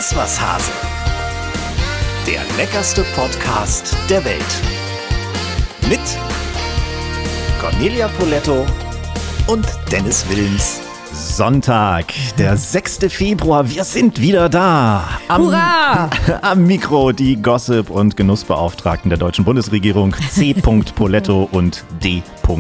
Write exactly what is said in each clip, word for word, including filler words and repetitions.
Iss was, Hase. Der leckerste Podcast der Welt. Mit Cornelia Poletto und Dennis Wilms. Sonntag, der sechster Februar, wir sind wieder da. Am, Hurra! Am Mikro die Gossip- und Genussbeauftragten der deutschen Bundesregierung, C. Poletto und D.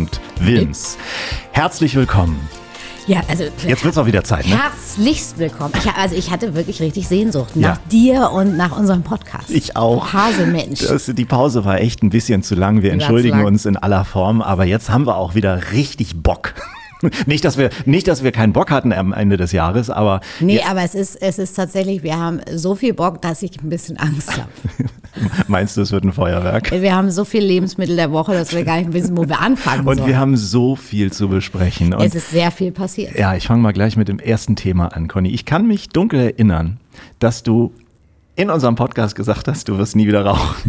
Wilms. Herzlich willkommen. Ja, also Jetzt wird es auch wieder Zeit, ne? Herzlichst willkommen. Ich, also ich hatte wirklich richtig Sehnsucht nach Ja. dir und nach unserem Podcast. Ich auch. Haselmensch. Das, die Pause war echt ein bisschen zu lang. Wir Die war entschuldigen zu lang. uns in aller Form, aber jetzt haben wir auch wieder richtig Bock. Nicht, dass wir, nicht, dass wir keinen Bock hatten am Ende des Jahres, aber... Nee, aber es ist, es ist tatsächlich, wir haben so viel Bock, dass ich ein bisschen Angst habe. Meinst du, es wird ein Feuerwerk? Wir haben so viel Lebensmittel der Woche, dass wir gar nicht wissen, wo wir anfangen Und sollen. wir haben so viel zu besprechen. Und Es ist sehr viel passiert. ja, ich fange mal gleich mit dem ersten Thema an, Conny. Ich kann mich dunkel erinnern, dass du in unserem Podcast gesagt hast, du wirst nie wieder rauchen.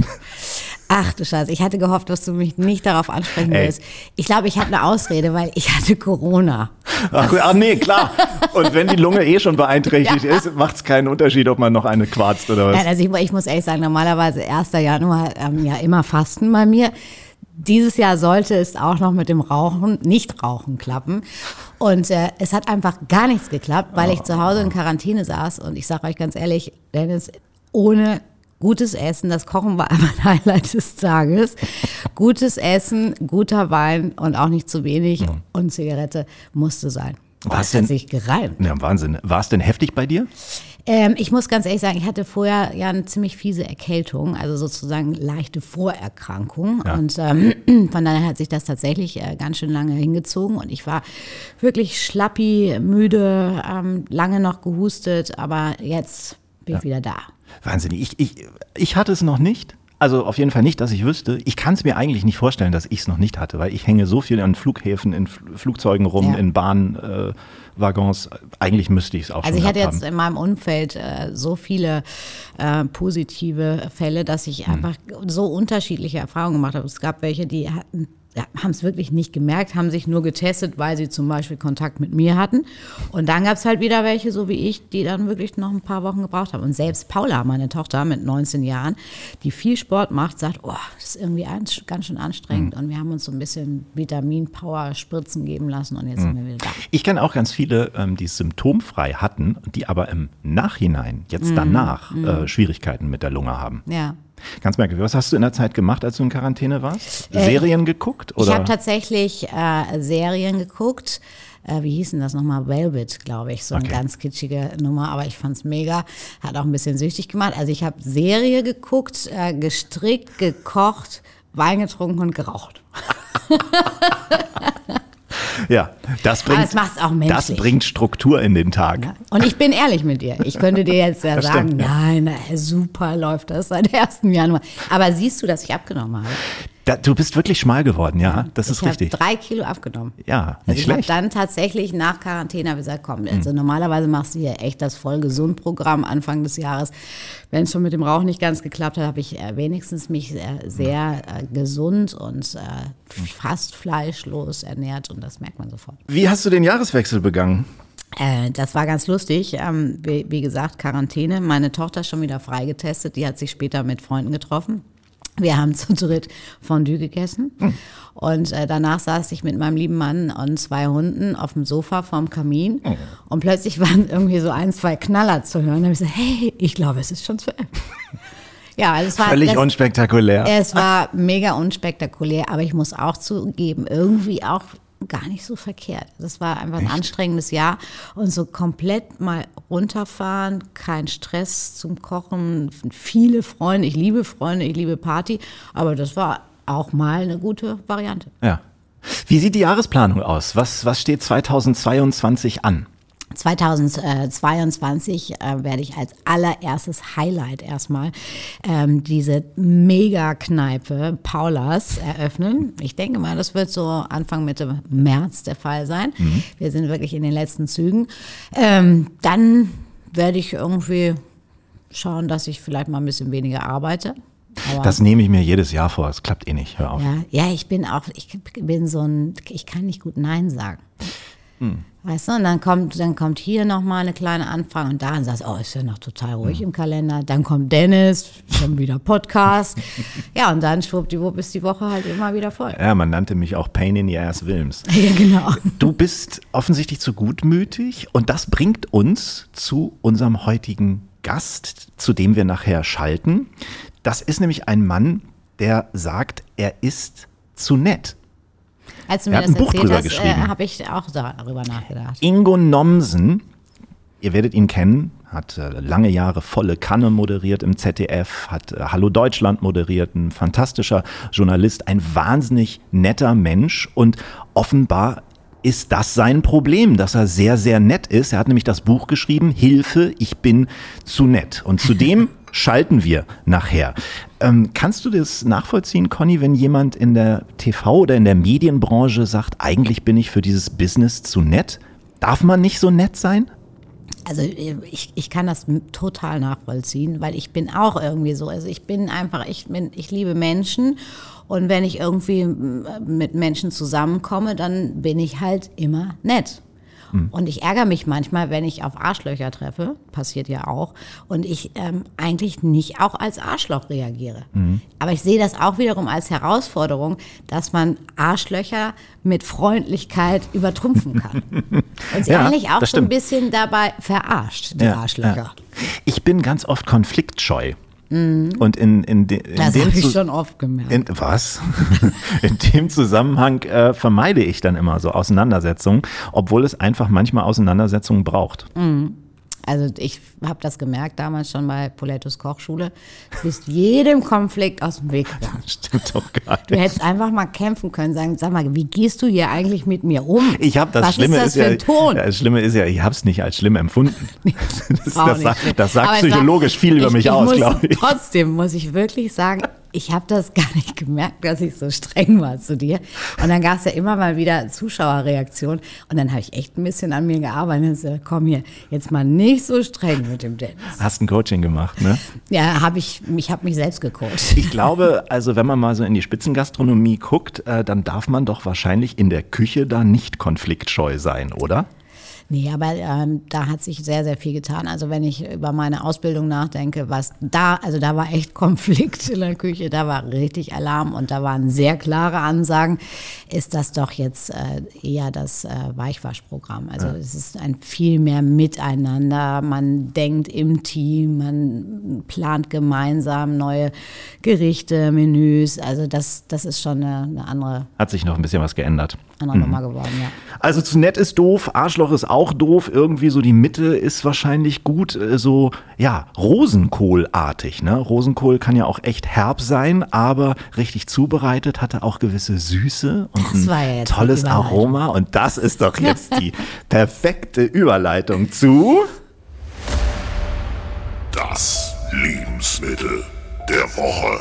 Ach du Scheiße, ich hatte gehofft, dass du mich nicht darauf ansprechen Ey. willst. Ich glaube, ich habe eine Ausrede, weil ich hatte Corona. Ach, ach nee, klar. Und wenn die Lunge eh schon beeinträchtigt Ja. ist, macht es keinen Unterschied, ob man noch eine quarzt oder was. Nein, also ich, ich muss ehrlich sagen, normalerweise erster Januar ähm, ja immer Fasten bei mir. Dieses Jahr sollte es auch noch mit dem Rauchen, Nicht-Rauchen klappen. Und äh, es hat einfach gar nichts geklappt, weil ich zu Hause in Quarantäne saß. Und ich sage euch ganz ehrlich, Dennis, ohne gutes Essen, das Kochen war mein Highlight des Tages. Gutes Essen, guter Wein und auch nicht zu wenig. Und Zigarette musste sein. Oh, Was das denn? hat sich gereimt. Ja, Wahnsinn. War es denn heftig bei dir? Ähm, ich muss ganz ehrlich sagen, ich hatte vorher ja eine ziemlich fiese Erkältung, also sozusagen leichte Vorerkrankung. Ja. Und ähm, von daher hat sich das tatsächlich äh, ganz schön lange hingezogen. Und ich war wirklich schlappi, müde, ähm, lange noch gehustet, aber jetzt bin ich wieder da. Wahnsinnig. Ich, ich, ich hatte es noch nicht. Also auf jeden Fall nicht, dass ich wüsste. Ich kann es mir eigentlich nicht vorstellen, dass ich es noch nicht hatte, weil ich hänge so viel an Flughäfen, in Fl- Flugzeugen rum, Ja. in Bahnwaggons. Äh, eigentlich müsste ich es auch Also schon ich hatte gehabt jetzt haben. in meinem Umfeld äh, so viele äh, positive Fälle, dass ich einfach so unterschiedliche Erfahrungen gemacht habe. Es gab welche, die hatten, ja, haben es wirklich nicht gemerkt, haben sich nur getestet, weil sie zum Beispiel Kontakt mit mir hatten. Und dann gab es halt wieder welche, so wie ich, die dann wirklich noch ein paar Wochen gebraucht haben. Und selbst Paula, meine Tochter mit neunzehn Jahren, die viel Sport macht, sagt, oh, das ist irgendwie an, ganz schön anstrengend. Und wir haben uns so ein bisschen Vitamin-Power-Spritzen geben lassen und jetzt sind wir wieder da. Ich kenne auch ganz viele, ähm, die es symptomfrei hatten, die aber im Nachhinein, jetzt danach, äh, Schwierigkeiten mit der Lunge haben. Ja. Ganz merkwürdig. Was hast du in der Zeit gemacht, als du in Quarantäne warst? Serien geguckt? Oder? Ich habe tatsächlich äh, Serien geguckt. Äh, wie hieß denn das nochmal? Velvet, glaube ich. So eine Okay. ganz kitschige Nummer, aber ich fand's mega. Hat auch ein bisschen süchtig gemacht. Also ich habe Serie geguckt, äh, gestrickt, gekocht, Wein getrunken und geraucht. Ja, das Aber bringt, es macht's auch das menschlich. bringt Struktur in den Tag. Und ich bin ehrlich mit dir. Ich könnte dir jetzt ja Das sagen, stimmt, ja. nein, na, super läuft das seit ersten Januar. Aber siehst du, dass ich abgenommen habe? Da, du bist wirklich schmal geworden, ja, das ist ich richtig. habe drei Kilo abgenommen. Ja, Also nicht ich habe schlecht. dann tatsächlich nach Quarantäne hab ich gesagt, komm, also normalerweise machst du hier echt das Voll-Gesund-Programm Anfang des Jahres. Wenn es schon mit dem Rauch nicht ganz geklappt hat, habe ich äh, wenigstens mich äh, sehr äh, gesund und äh, fast fleischlos ernährt und das merkt man sofort. Wie hast du den Jahreswechsel begangen? Äh, das war ganz lustig. Ähm, wie, wie gesagt, Quarantäne. Meine Tochter ist schon wieder freigetestet. Die hat sich später mit Freunden getroffen. Wir haben zu dritt Fondue gegessen und äh, danach saß ich mit meinem lieben Mann und zwei Hunden auf dem Sofa vorm Kamin und plötzlich waren irgendwie so ein, zwei Knaller zu hören. Da habe ich gesagt, hey, ich glaube, es ist schon zu Ende. Ja, also es war Völlig das, unspektakulär. es war mega unspektakulär, aber ich muss auch zugeben, irgendwie auch gar nicht so verkehrt. Das war einfach ein anstrengendes Jahr und so komplett mal runterfahren, kein Stress zum Kochen, viele Freunde, ich liebe Freunde, ich liebe Party, aber das war auch mal eine gute Variante. Ja. Wie sieht die Jahresplanung aus? Was, was steht zweitausendzweiundzwanzig an? zweitausendzweiundzwanzig äh, werde ich als allererstes Highlight erstmal ähm, diese Mega-Kneipe Paulas eröffnen. Ich denke mal, das wird so Anfang Mitte März der Fall sein. Mhm. Wir sind wirklich in den letzten Zügen. Ähm, dann werde ich irgendwie schauen, dass ich vielleicht mal ein bisschen weniger arbeite. Aber Das nehme ich mir jedes Jahr vor. Es klappt eh nicht. Hör auf. ja, ja, ich bin auch, ich bin so ein, ich kann nicht gut Nein sagen. Hm. Weißt du, und dann kommt, dann kommt hier nochmal eine kleine Anfrage und da sagst du, oh, ist ja noch total ruhig hm. im Kalender. Dann kommt Dennis, schon wieder Podcast. Ja, und dann schwuppdiwupp ist die Woche halt immer wieder voll. Ja, man nannte mich auch Pain in the Ass Wilms. Ja, genau. Du bist offensichtlich zu gutmütig und das bringt uns zu unserem heutigen Gast, zu dem wir nachher schalten. Das ist nämlich ein Mann, der sagt, er ist zu nett. Als du mir das erzählt hast, äh, habe ich auch darüber nachgedacht. Ingo Nomsen, ihr werdet ihn kennen, hat äh, lange Jahre Volle Kanne moderiert im Z D F, hat äh, Hallo Deutschland moderiert, ein fantastischer Journalist, ein wahnsinnig netter Mensch und offenbar ist das sein Problem, dass er sehr, sehr nett ist. Er hat nämlich das Buch geschrieben, Hilfe, ich bin zu nett. Und zudem schalten wir nachher. Ähm, kannst du das nachvollziehen, Conny, wenn jemand in der T V- oder in der Medienbranche sagt, eigentlich bin ich für dieses Business zu nett? Darf man nicht so nett sein? Also ich, ich kann das total nachvollziehen, weil ich bin auch irgendwie so. Also ich bin einfach, ich, bin, ich liebe Menschen und wenn ich irgendwie mit Menschen zusammenkomme, dann bin ich halt immer nett. Hm. Und ich ärgere mich manchmal, wenn ich auf Arschlöcher treffe, passiert ja auch, und ich ähm, eigentlich nicht auch als Arschloch reagiere. Mhm. Aber ich sehe das auch wiederum als Herausforderung, dass man Arschlöcher mit Freundlichkeit übertrumpfen kann. Und sie ja, eigentlich auch so stimmt. ein bisschen dabei verarscht, die ja, Arschlöcher. Ja. Ich bin ganz oft konfliktscheu. Mhm. Und in, in, de, in das dem habe ich Zu- schon oft gemerkt. In, was? In dem Zusammenhang äh, vermeide ich dann immer so Auseinandersetzungen, obwohl es einfach manchmal Auseinandersetzungen braucht. Mhm. Also ich habe das gemerkt damals schon bei Polettos Kochschule. Du bist jedem Konflikt aus dem Weg gegangen. Stimmt doch gar nicht. Du hättest einfach mal kämpfen können, sagen, sag mal, wie gehst du hier eigentlich mit mir um? Ich habe das Was Schlimme ist das ist für ja, ein Ton? das Schlimme ist ja, ich habe es nicht als schlimm empfunden. Das, War auch das, nicht sagt, schlimm. das sagt Aber es psychologisch war- viel über ich, mich ich aus, muss, glaube ich. Trotzdem muss ich wirklich sagen, ich habe das gar nicht gemerkt, dass ich so streng war zu dir. Und dann gab es ja immer mal wieder Zuschauerreaktionen. Und dann habe ich echt ein bisschen an mir gearbeitet. Und so, komm hier, jetzt mal nicht so streng mit dem Dennis. Hast ein Coaching gemacht, ne? Ja, habe ich, ich habe mich selbst gecoacht. Ich glaube, also wenn man mal so in die Spitzengastronomie guckt, äh, dann darf man doch wahrscheinlich in der Küche da nicht konfliktscheu sein, oder? Nee, aber ähm, da hat sich sehr, sehr viel getan. Also wenn ich über meine Ausbildung nachdenke, was da, also da war echt Konflikt in der Küche, da war richtig Alarm und da waren sehr klare Ansagen, ist das doch jetzt äh, eher das äh, Weichwaschprogramm. Also ja. Es ist ein viel mehr Miteinander, man denkt im Team, man plant gemeinsam neue Gerichte, Menüs, also das, das ist schon eine, eine andere... Hat sich noch ein bisschen was geändert. Andere Nummer geworden, ja. Also zu nett ist doof, Arschloch ist auch doof, irgendwie so die Mitte ist wahrscheinlich gut, äh, so, ja, Rosenkohlartig, ne? Rosenkohl kann ja auch echt herb sein, aber richtig zubereitet hatte auch gewisse Süße und Das war ja ein jetzt tolles die Überleitung. Aroma und das ist doch jetzt die perfekte Überleitung zu... Das Lebensmittel der Woche.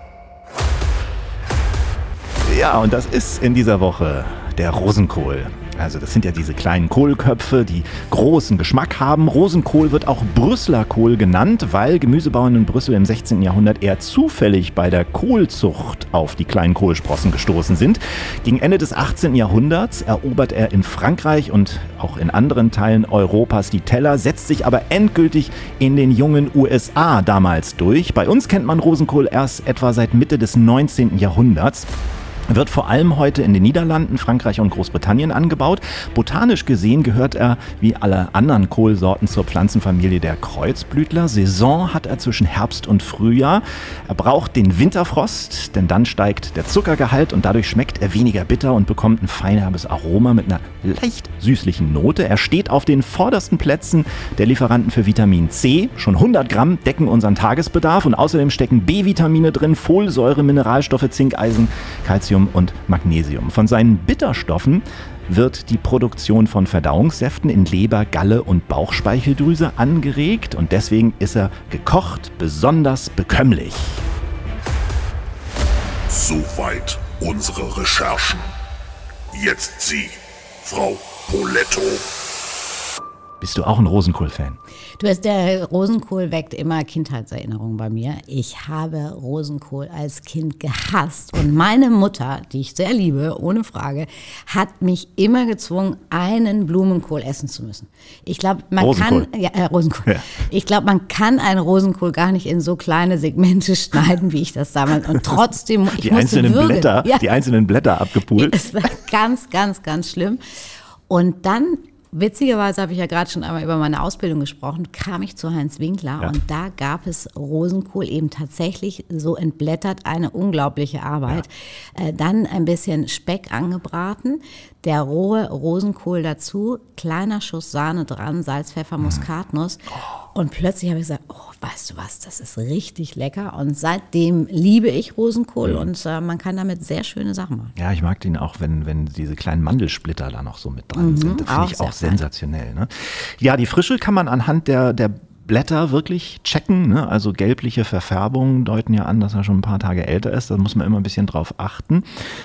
Ja, und das ist in dieser Woche der Rosenkohl. Also das sind ja diese kleinen Kohlköpfe, die großen Geschmack haben. Rosenkohl wird auch Brüsseler Kohl genannt, weil Gemüsebauern in Brüssel im sechzehnten Jahrhundert eher zufällig bei der Kohlzucht auf die kleinen Kohlsprossen gestoßen sind. Gegen Ende des achtzehnten Jahrhunderts erobert er in Frankreich und auch in anderen Teilen Europas die Teller, setzt sich aber endgültig in den jungen U S A damals durch. Bei uns kennt man Rosenkohl erst etwa seit Mitte des neunzehnten Jahrhunderts. Wird vor allem heute in den Niederlanden, Frankreich und Großbritannien angebaut. Botanisch gesehen gehört er wie alle anderen Kohlsorten zur Pflanzenfamilie der Kreuzblütler. Saison hat er zwischen Herbst und Frühjahr. Er braucht den Winterfrost, denn dann steigt der Zuckergehalt und dadurch schmeckt er weniger bitter und bekommt ein feinherbes Aroma mit einer leicht süßlichen Note. Er steht auf den vordersten Plätzen der Lieferanten für Vitamin C. Schon hundert Gramm decken unseren Tagesbedarf und außerdem stecken B-Vitamine drin, Folsäure, Mineralstoffe, Zink, Eisen, Calcium und Magnesium. Von seinen Bitterstoffen wird die Produktion von Verdauungssäften in Leber, Galle und Bauchspeicheldrüse angeregt und deswegen ist er gekocht besonders bekömmlich. Soweit unsere Recherchen. Jetzt Sie, Frau Poletto. Bist du auch ein Rosenkohl-Fan? Du hast, der Rosenkohl weckt immer Kindheitserinnerungen bei mir. Ich habe Rosenkohl als Kind gehasst. Und meine Mutter, die ich sehr liebe, ohne Frage, hat mich immer gezwungen, einen Blumenkohl essen zu müssen. Ich glaube, man Rosenkohl. kann, ja, äh, Rosenkohl. Ja. Ich glaube, man kann einen Rosenkohl gar nicht in so kleine Segmente schneiden, wie ich das damals. Und trotzdem, ich Die musste einzelnen würgen. Blätter, Ja. die einzelnen Blätter abgepult. Es war ganz, ganz, ganz schlimm. Und dann, witzigerweise habe ich ja gerade schon einmal über meine Ausbildung gesprochen, kam ich zu Heinz Winkler Ja. und da gab es Rosenkohl eben tatsächlich so entblättert, eine unglaubliche Arbeit. Ja. Äh, dann ein bisschen Speck angebraten, der rohe Rosenkohl dazu, kleiner Schuss Sahne dran, Salz, Pfeffer, Muskatnuss. Und plötzlich habe ich gesagt, oh, weißt du was, das ist richtig lecker. Und seitdem liebe ich Rosenkohl Ja. und äh, man kann damit sehr schöne Sachen machen. Ja, ich mag den auch, wenn, wenn diese kleinen Mandelsplitter da noch so mit dran Mhm, sind. Das finde auch ich auch sehr sensationell. Ne? Ja, die Frische kann man anhand der, der Blätter wirklich checken. Ne? Also gelbliche Verfärbungen deuten ja an, dass er schon ein paar Tage älter ist. Da muss man immer ein bisschen drauf achten.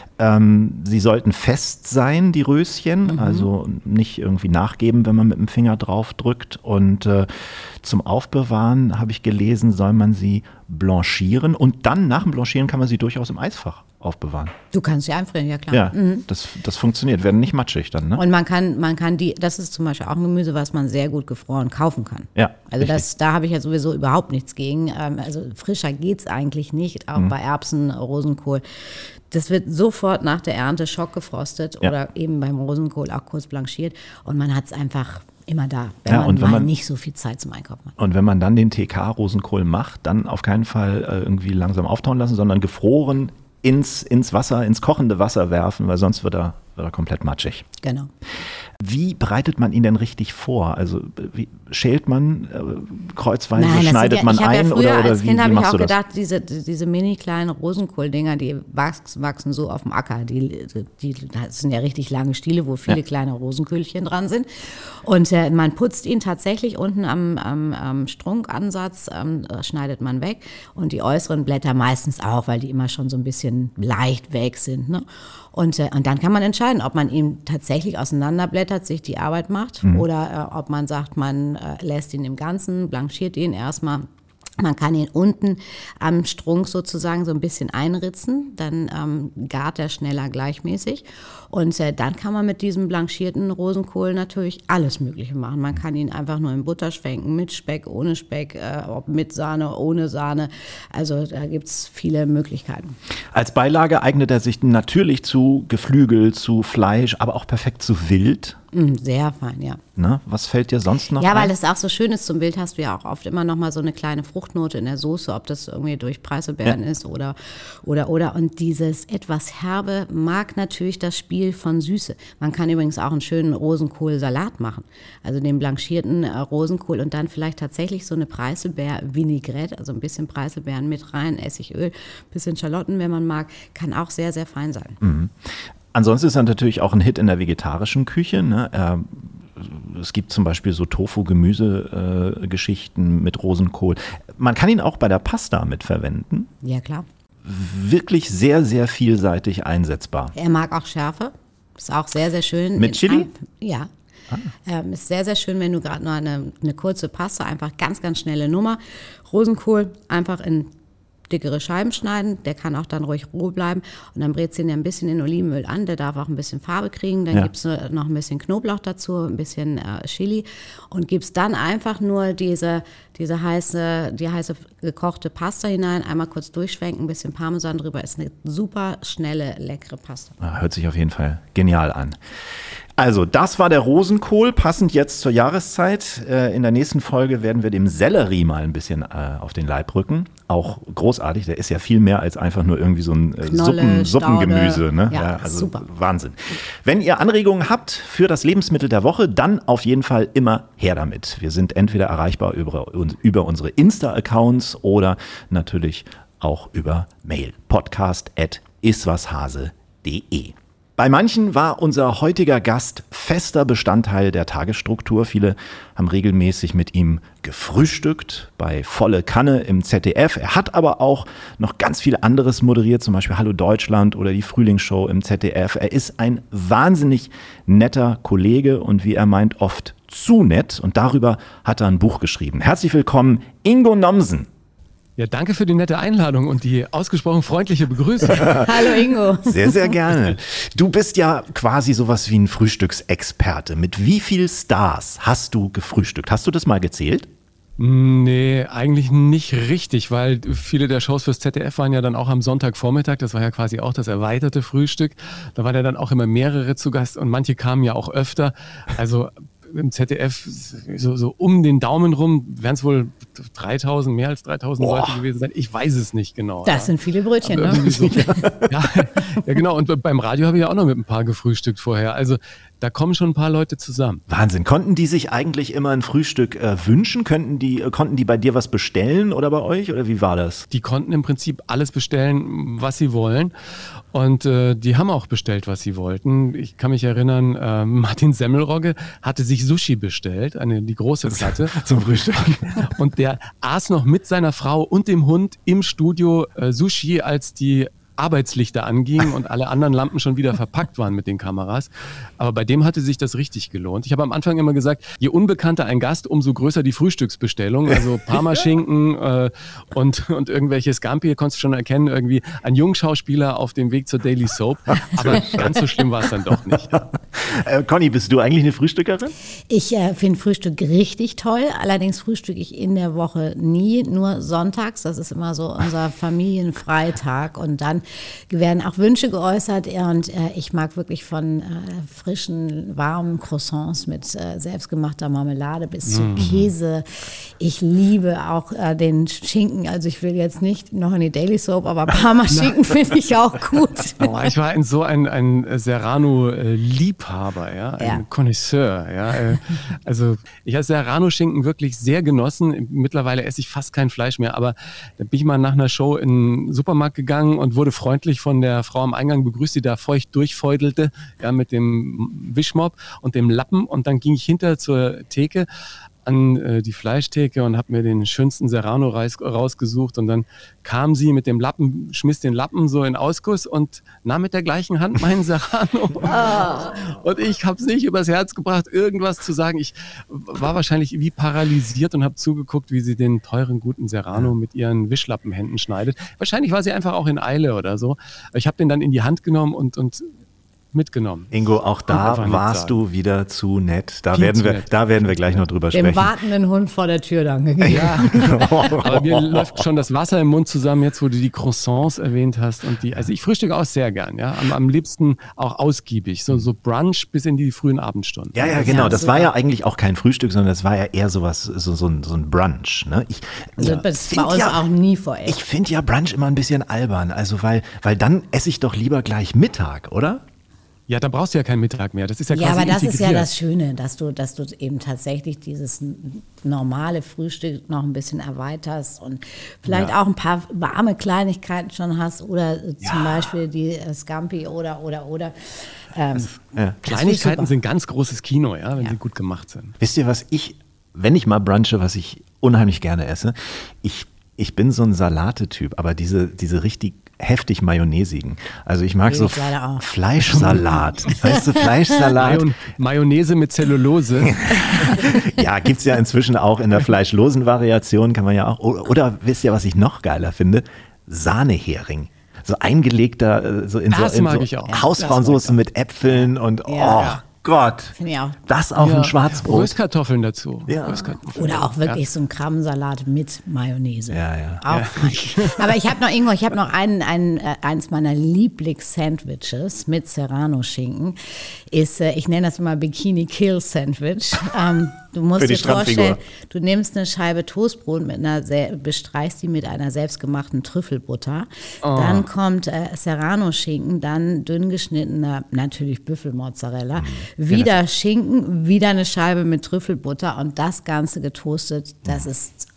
Ähm, sie sollten fest sein, die Röschen. Mhm. Also nicht irgendwie nachgeben, wenn man mit dem Finger drauf drückt. Und äh, zum Aufbewahren, habe ich gelesen, soll man sie blanchieren. Und dann nach dem Blanchieren kann man sie durchaus im Eisfach aufbewahren. Du kannst sie einfrieren, ja klar. Ja, mhm. das, das funktioniert. Werden nicht matschig dann, ne? Und man kann, man kann die, das ist zum Beispiel auch ein Gemüse, was man sehr gut gefroren kaufen kann. Ja, also das, da habe ich ja sowieso überhaupt nichts gegen. Also frischer geht's eigentlich nicht, auch mhm. bei Erbsen, Rosenkohl. Das wird sofort nach der Ernte schockgefrostet ja. oder eben beim Rosenkohl auch kurz blanchiert und man hat es einfach immer da, wenn ja, man und wenn mal man, nicht so viel Zeit zum Einkaufen hat. Und wenn man dann den T K-Rosenkohl macht, dann auf keinen Fall äh, irgendwie langsam auftauen lassen, sondern gefroren ins, ins Wasser, ins kochende Wasser werfen, weil sonst wird er, wird er komplett matschig. Genau. Wie bereitet man ihn denn richtig vor? Also wie, schält man äh, kreuzweise, Nein, schneidet ja, man ich ein ja früher, oder, oder als wie, Kind habe wie ich machst auch du das? gedacht, diese, diese mini kleinen Rosenkohl-Dinger, die wachsen, wachsen so auf dem Acker. Die, die, das sind ja richtig lange Stiele, wo viele ja. kleine Rosenköhlchen dran sind. Und äh, man putzt ihn tatsächlich unten am, am, am Strunkansatz, ähm, schneidet man weg. Und die äußeren Blätter meistens auch, weil die immer schon so ein bisschen leicht weg sind. Ne? Und, äh, und dann kann man entscheiden, ob man ihn tatsächlich auseinanderblättert, sich die Arbeit macht mhm. oder äh, ob man sagt, man äh, lässt ihn im Ganzen, blanchiert ihn erstmal. Man kann ihn unten am Strunk sozusagen so ein bisschen einritzen, dann ähm, gart er schneller gleichmäßig. Und äh, dann kann man mit diesem blanchierten Rosenkohl natürlich alles Mögliche machen. Man kann ihn einfach nur in Butter schwenken, mit Speck, ohne Speck, äh, ob mit Sahne, ohne Sahne. Also da gibt es viele Möglichkeiten. Als Beilage eignet er sich natürlich zu Geflügel, zu Fleisch, aber auch perfekt zu Wild. Sehr fein, ja. Ne? Was fällt dir sonst noch Ja, ein? weil es auch so schön ist, zum Wild hast du ja auch oft immer noch mal so eine kleine Fruchtnote in der Soße, ob das irgendwie durch Preiselbeeren ja. ist oder, oder, oder. Und dieses etwas Herbe mag natürlich das Spiel von Süße. Man kann übrigens auch einen schönen Rosenkohlsalat machen. Also den blanchierten äh, Rosenkohl und dann vielleicht tatsächlich so eine Preiselbeer-Vinaigrette, also ein bisschen Preiselbeeren mit rein, Essigöl, bisschen Schalotten, wenn man mag, kann auch sehr, sehr fein sein. Mhm. Ansonsten ist er natürlich auch ein Hit in der vegetarischen Küche. Ne? Er, es gibt zum Beispiel so Tofu-Gemüse-Geschichten äh, mit Rosenkohl. Man kann ihn auch bei der Pasta mitverwenden. Ja, klar. Wirklich sehr, sehr vielseitig einsetzbar. Er mag auch Schärfe. Ist auch sehr, sehr schön. Mit Chili? Ja. Ah. Ähm, ist sehr, sehr schön, wenn du gerade noch eine, eine kurze Pasta, einfach ganz, ganz schnelle Nummer. Rosenkohl einfach in dickere Scheiben schneiden, der kann auch dann ruhig roh bleiben und dann brätst du ihn ein bisschen in Olivenöl an, der darf auch ein bisschen Farbe kriegen, dann ja. gibst du noch ein bisschen Knoblauch dazu, ein bisschen äh, Chili und gibst dann einfach nur diese, diese heiße, die heiße gekochte Pasta hinein, einmal kurz durchschwenken, ein bisschen Parmesan drüber, ist eine super schnelle, leckere Pasta. Hört sich auf jeden Fall genial an. Also, das war der Rosenkohl, passend jetzt zur Jahreszeit. In der nächsten Folge werden wir dem Sellerie mal ein bisschen auf den Leib rücken. Auch großartig, der ist ja viel mehr als einfach nur irgendwie so ein Knolle, Suppen, Suppengemüse. Ne? Ja, ja, also super. Wahnsinn. Wenn ihr Anregungen habt für das Lebensmittel der Woche, dann auf jeden Fall immer her damit. Wir sind entweder erreichbar über, über unsere Insta-Accounts oder natürlich auch über Mail. podcast at iswashase punkt de. Bei manchen war unser heutiger Gast fester Bestandteil der Tagesstruktur. Viele haben regelmäßig mit ihm gefrühstückt bei Volle Kanne im Z D F. Er hat aber auch noch ganz viel anderes moderiert, zum Beispiel Hallo Deutschland oder die Frühlingsshow im Z D F. Er ist ein wahnsinnig netter Kollege und wie er meint, oft zu nett. Und darüber hat er ein Buch geschrieben. Herzlich willkommen, Ingo Nomsen. Ja, danke für die nette Einladung und die ausgesprochen freundliche Begrüßung. Hallo Ingo. Sehr, sehr gerne. Du bist ja quasi sowas wie ein Frühstücksexperte. Mit wie viel Stars hast du gefrühstückt? Hast du das mal gezählt? Nee, eigentlich nicht richtig, weil viele der Shows fürs Z D F waren ja dann auch am Sonntagvormittag. Das war ja quasi auch das erweiterte Frühstück. Da waren ja dann auch immer mehrere zu Gast und manche kamen ja auch öfter. Also im Z D F so, so um den Daumen rum werden es wohl dreitausend, mehr als dreitausend Boah. Leute gewesen sein. Ich weiß es nicht genau. Das ja. sind viele Brötchen, ne? So, ja, ja, genau. Und beim Radio habe ich ja auch noch mit ein paar gefrühstückt vorher. Also da kommen schon ein paar Leute zusammen. Wahnsinn. Konnten die sich eigentlich immer ein Frühstück äh, wünschen? Könnten die, äh, konnten die bei dir was bestellen oder bei euch? Oder wie war das? Die konnten im Prinzip alles bestellen, was sie wollen. Und äh, die haben auch bestellt, was sie wollten. Ich kann mich erinnern, äh, Martin Semmelrogge hatte sich Sushi bestellt, eine, die große Platte. Zum Frühstück. Und der aß noch mit seiner Frau und dem Hund im Studio äh, Sushi, als die Arbeitslichter angingen und alle anderen Lampen schon wieder verpackt waren mit den Kameras. Aber bei dem hatte sich das richtig gelohnt. Ich habe am Anfang immer gesagt, je unbekannter ein Gast, umso größer die Frühstücksbestellung. Also Parmaschinken äh, und, und irgendwelche Scampi, konntest du schon erkennen, irgendwie ein Jungschauspieler auf dem Weg zur Daily Soap. Aber ganz so schlimm war es dann doch nicht. Äh, Conny, bist du eigentlich eine Frühstückerin? Ich äh, finde Frühstück richtig toll. Allerdings frühstücke ich in der Woche nie, nur sonntags. Das ist immer so unser Familienfreitag. Und dann werden auch Wünsche geäußert und äh, ich mag wirklich von äh, frischen, warmen Croissants mit äh, selbstgemachter Marmelade bis zu mhm. Käse. Ich liebe auch äh, den Schinken, also ich will jetzt nicht noch in die Daily Soap, aber Parma-Schinken finde ich auch gut. Oh, ich war ein, so ein, ein Serrano-Liebhaber, ja? ein ja. Connoisseur. Ja? Also ich habe Serrano-Schinken wirklich sehr genossen. Mittlerweile esse ich fast kein Fleisch mehr, aber da bin ich mal nach einer Show in den Supermarkt gegangen und wurde freundlich von der Frau am Eingang begrüßt, die da feucht durchfeudelte, ja, mit dem Wischmopp und dem Lappen. Und dann ging ich hinter zur Theke an äh, die Fleischtheke und habe mir den schönsten Serrano raus, rausgesucht. Und dann kam sie mit dem Lappen, schmiss den Lappen so in Ausguss und nahm mit der gleichen Hand meinen Serrano. Oh. Und ich habe es nicht übers Herz gebracht, irgendwas zu sagen. Ich war wahrscheinlich wie paralysiert und habe zugeguckt, wie sie den teuren, guten Serrano mit ihren Wischlappenhänden schneidet. Wahrscheinlich war sie einfach auch in Eile oder so. Ich habe den dann in die Hand genommen und, und mitgenommen. Ingo, auch da warst du wieder zu nett. Da werden wir, nett. da werden wir gleich noch drüber Dem sprechen. Dem wartenden Hund vor der Tür dann gegeben. Ja, aber mir läuft schon das Wasser im Mund zusammen, jetzt wo du die Croissants erwähnt hast. Und die, also ich frühstücke auch sehr gern, ja. Am, am liebsten auch ausgiebig. So, so Brunch bis in die frühen Abendstunden. Ja, ja, genau. Das war ja eigentlich auch kein Frühstück, sondern das war ja eher sowas, so, so, ein, so ein Brunch. Ne? Ich, also das war uns ja, auch nie vor echt. Ich finde ja Brunch immer ein bisschen albern. Also weil, weil dann esse ich doch lieber gleich Mittag, oder? Ja, da brauchst du ja keinen Mittag mehr. Das ist ja quasi Ja, aber das integriert. ist ja das Schöne, dass du, dass du eben tatsächlich dieses normale Frühstück noch ein bisschen erweiterst und vielleicht ja. auch ein paar warme Kleinigkeiten schon hast oder ja. zum Beispiel die Scampi oder, oder, oder. Ähm, ja. Kleinigkeiten sind ganz großes Kino, ja, wenn ja. sie gut gemacht sind. Wisst ihr, was ich, wenn ich mal brunche, was ich unheimlich gerne esse, ich, ich bin so ein Salate-Typ, aber diese, diese richtig heftig mayonnaisigen. Also ich mag so ich Fleischsalat. Weißt du, Fleischsalat. Mayon- Mayonnaise mit Zellulose. Ja, gibt es ja inzwischen auch in der fleischlosen Variation, kann man ja auch. Oder, oder wisst ihr, was ich noch geiler finde? Sahnehering. So eingelegter, so in das so, in mag so ich auch. Hausfrauensoße mit Äpfeln und ja. oh Gott. Finde ich auch. Das auf ja. ein Schwarzbrot. Röstkartoffeln dazu. Ja. Röstkartoffeln. Oder auch wirklich ja. so ein Krabbensalat mit Mayonnaise. Ja, ja. Auch ja. fein. Aber ich habe noch, Ingo, ich habe noch einen, einen, äh, eins meiner Lieblings-Sandwiches mit Serrano-Schinken. Ist, äh, ich nenne das immer Bikini-Kill-Sandwich. Ähm, du musst dir vorstellen, du nimmst eine Scheibe Toastbrot mit einer, bestreichst die mit einer selbstgemachten Trüffelbutter. Oh. Dann kommt äh, Serrano-Schinken, dann dünn geschnittener, natürlich Büffelmozzarella. Mhm. Wieder Schinken, wieder eine Scheibe mit Trüffelbutter und das Ganze getoastet. Das ist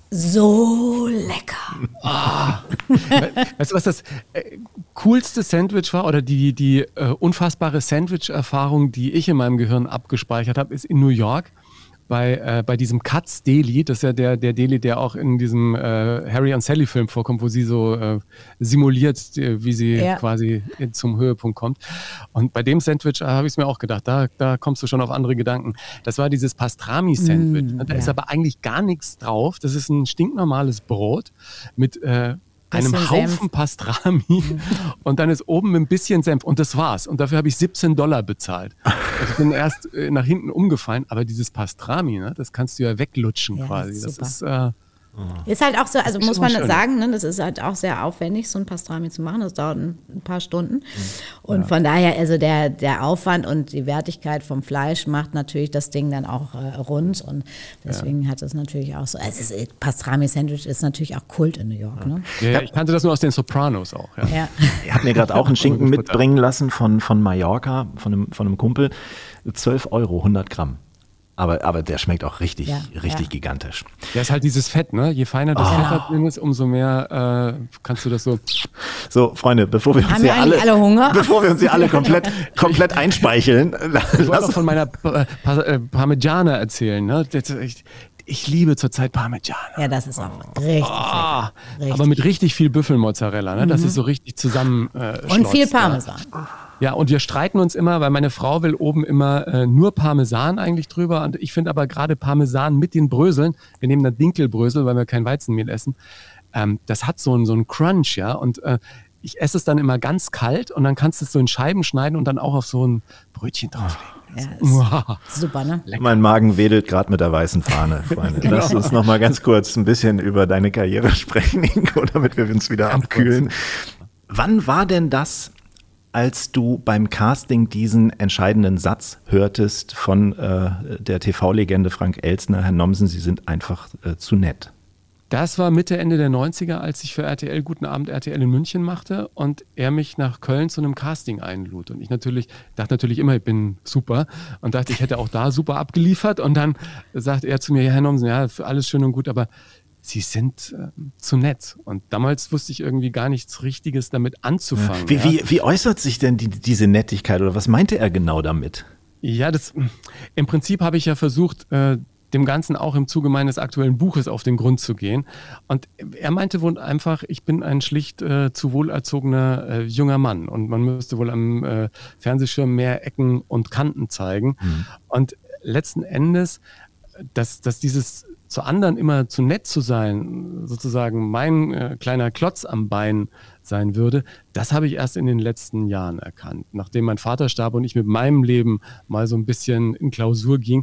so lecker. Ah. Weißt du, was das äh, coolste Sandwich war oder die, die äh, unfassbare Sandwich-Erfahrung, die ich in meinem Gehirn abgespeichert habe, ist in New York bei, äh, bei diesem Katz Deli. Das ist ja der, der Deli, der auch in diesem äh, Harry und Sally Film vorkommt, wo sie so äh, simuliert, äh, wie sie ja. quasi zum Höhepunkt kommt. Und bei dem Sandwich äh, habe ich es mir auch gedacht, da, da kommst du schon auf andere Gedanken. Das war dieses Pastrami-Sandwich. Mm, da ja. ist aber eigentlich gar nichts drauf. Das ist ein stinknormales Brot mit äh, einem Haufen Senf. Pastrami und dann ist oben ein bisschen Senf und das war's. Und dafür habe ich siebzehn Dollar bezahlt. Ich bin erst äh, nach hinten umgefallen, aber dieses Pastrami, ne, das kannst du ja weglutschen ja, quasi. Das ist, äh, ist halt auch so, also muss man sagen, ne, das ist halt auch sehr aufwendig, so ein Pastrami zu machen. Das dauert ein, ein paar Stunden. Und ja. von daher, also der, der Aufwand und die Wertigkeit vom Fleisch macht natürlich das Ding dann auch äh, rund. Und deswegen ja. hat es natürlich auch so, also es, Pastrami-Sandwich ist natürlich auch Kult in New York. Ne? Ja, ja, ich kannte das nur aus den Sopranos auch. Ja. Ja. Ich habe mir gerade auch einen Schinken mitbringen lassen von, von Mallorca, von einem, von einem Kumpel. zwölf Euro, hundert Gramm. Aber, aber der schmeckt auch richtig, ja, richtig ja. gigantisch. Ja, ist halt dieses Fett, ne? Je feiner das oh. Fett da drin ist, umso mehr äh, kannst du das so... So, Freunde, bevor wir uns Haben hier wir alle, alle Hunger? Bevor wir uns hier alle komplett, komplett einspeicheln. Ich wollte noch von meiner pa- pa- Parmigiana erzählen, ne? Ich, ich liebe zurzeit Parmigiana. Ja, das ist auch richtig, oh, richtig. Aber mit richtig viel Büffelmozzarella, ne? Das mhm. ist so richtig zusammen äh, Und viel Parmesan. Ja, und wir streiten uns immer, weil meine Frau will oben immer äh, nur Parmesan eigentlich drüber. Und ich finde aber gerade Parmesan mit den Bröseln, wir nehmen dann Dinkelbrösel, weil wir kein Weizenmehl essen, ähm, das hat so einen so einen Crunch, ja. Und äh, ich esse es dann immer ganz kalt und dann kannst du es so in Scheiben schneiden und dann auch auf so ein Brötchen drauflegen. Ja, wow. Super, ne? Lecker. Mein Magen wedelt gerade mit der weißen Fahne, Freunde. Genau. Lass uns noch mal ganz kurz ein bisschen über deine Karriere sprechen, Ingo, damit wir uns wieder ganz abkühlen. Kurz. Wann war denn das, als du beim Casting diesen entscheidenden Satz hörtest von äh, der T V-Legende Frank Elstner, Herr Nomsen, Sie sind einfach äh, zu nett? Das war Mitte, Ende der neunziger, als ich für R T L Guten Abend R T L in München machte und er mich nach Köln zu einem Casting einlud. Und ich natürlich dachte natürlich immer, ich bin super und dachte, ich hätte auch da super abgeliefert. Und dann sagt er zu mir, ja, Herr Nomsen, ja, alles schön und gut, aber Sie sind äh, zu nett. Und damals wusste ich irgendwie gar nichts Richtiges damit anzufangen. Ja. Wie, ja. wie, wie äußert sich denn die, diese Nettigkeit oder was meinte er genau damit? Ja, das, im Prinzip habe ich ja versucht, äh, dem Ganzen auch im Zuge meines aktuellen Buches auf den Grund zu gehen. Und er meinte wohl einfach, ich bin ein schlicht äh, zu wohlerzogener äh, junger Mann und man müsste wohl am äh, Fernsehschirm mehr Ecken und Kanten zeigen. Mhm. Und letzten Endes, dass, dass dieses zu anderen immer zu nett zu sein, sozusagen mein äh, kleiner Klotz am Bein sein würde, das habe ich erst in den letzten Jahren erkannt. Nachdem mein Vater starb und ich mit meinem Leben mal so ein bisschen in Klausur ging,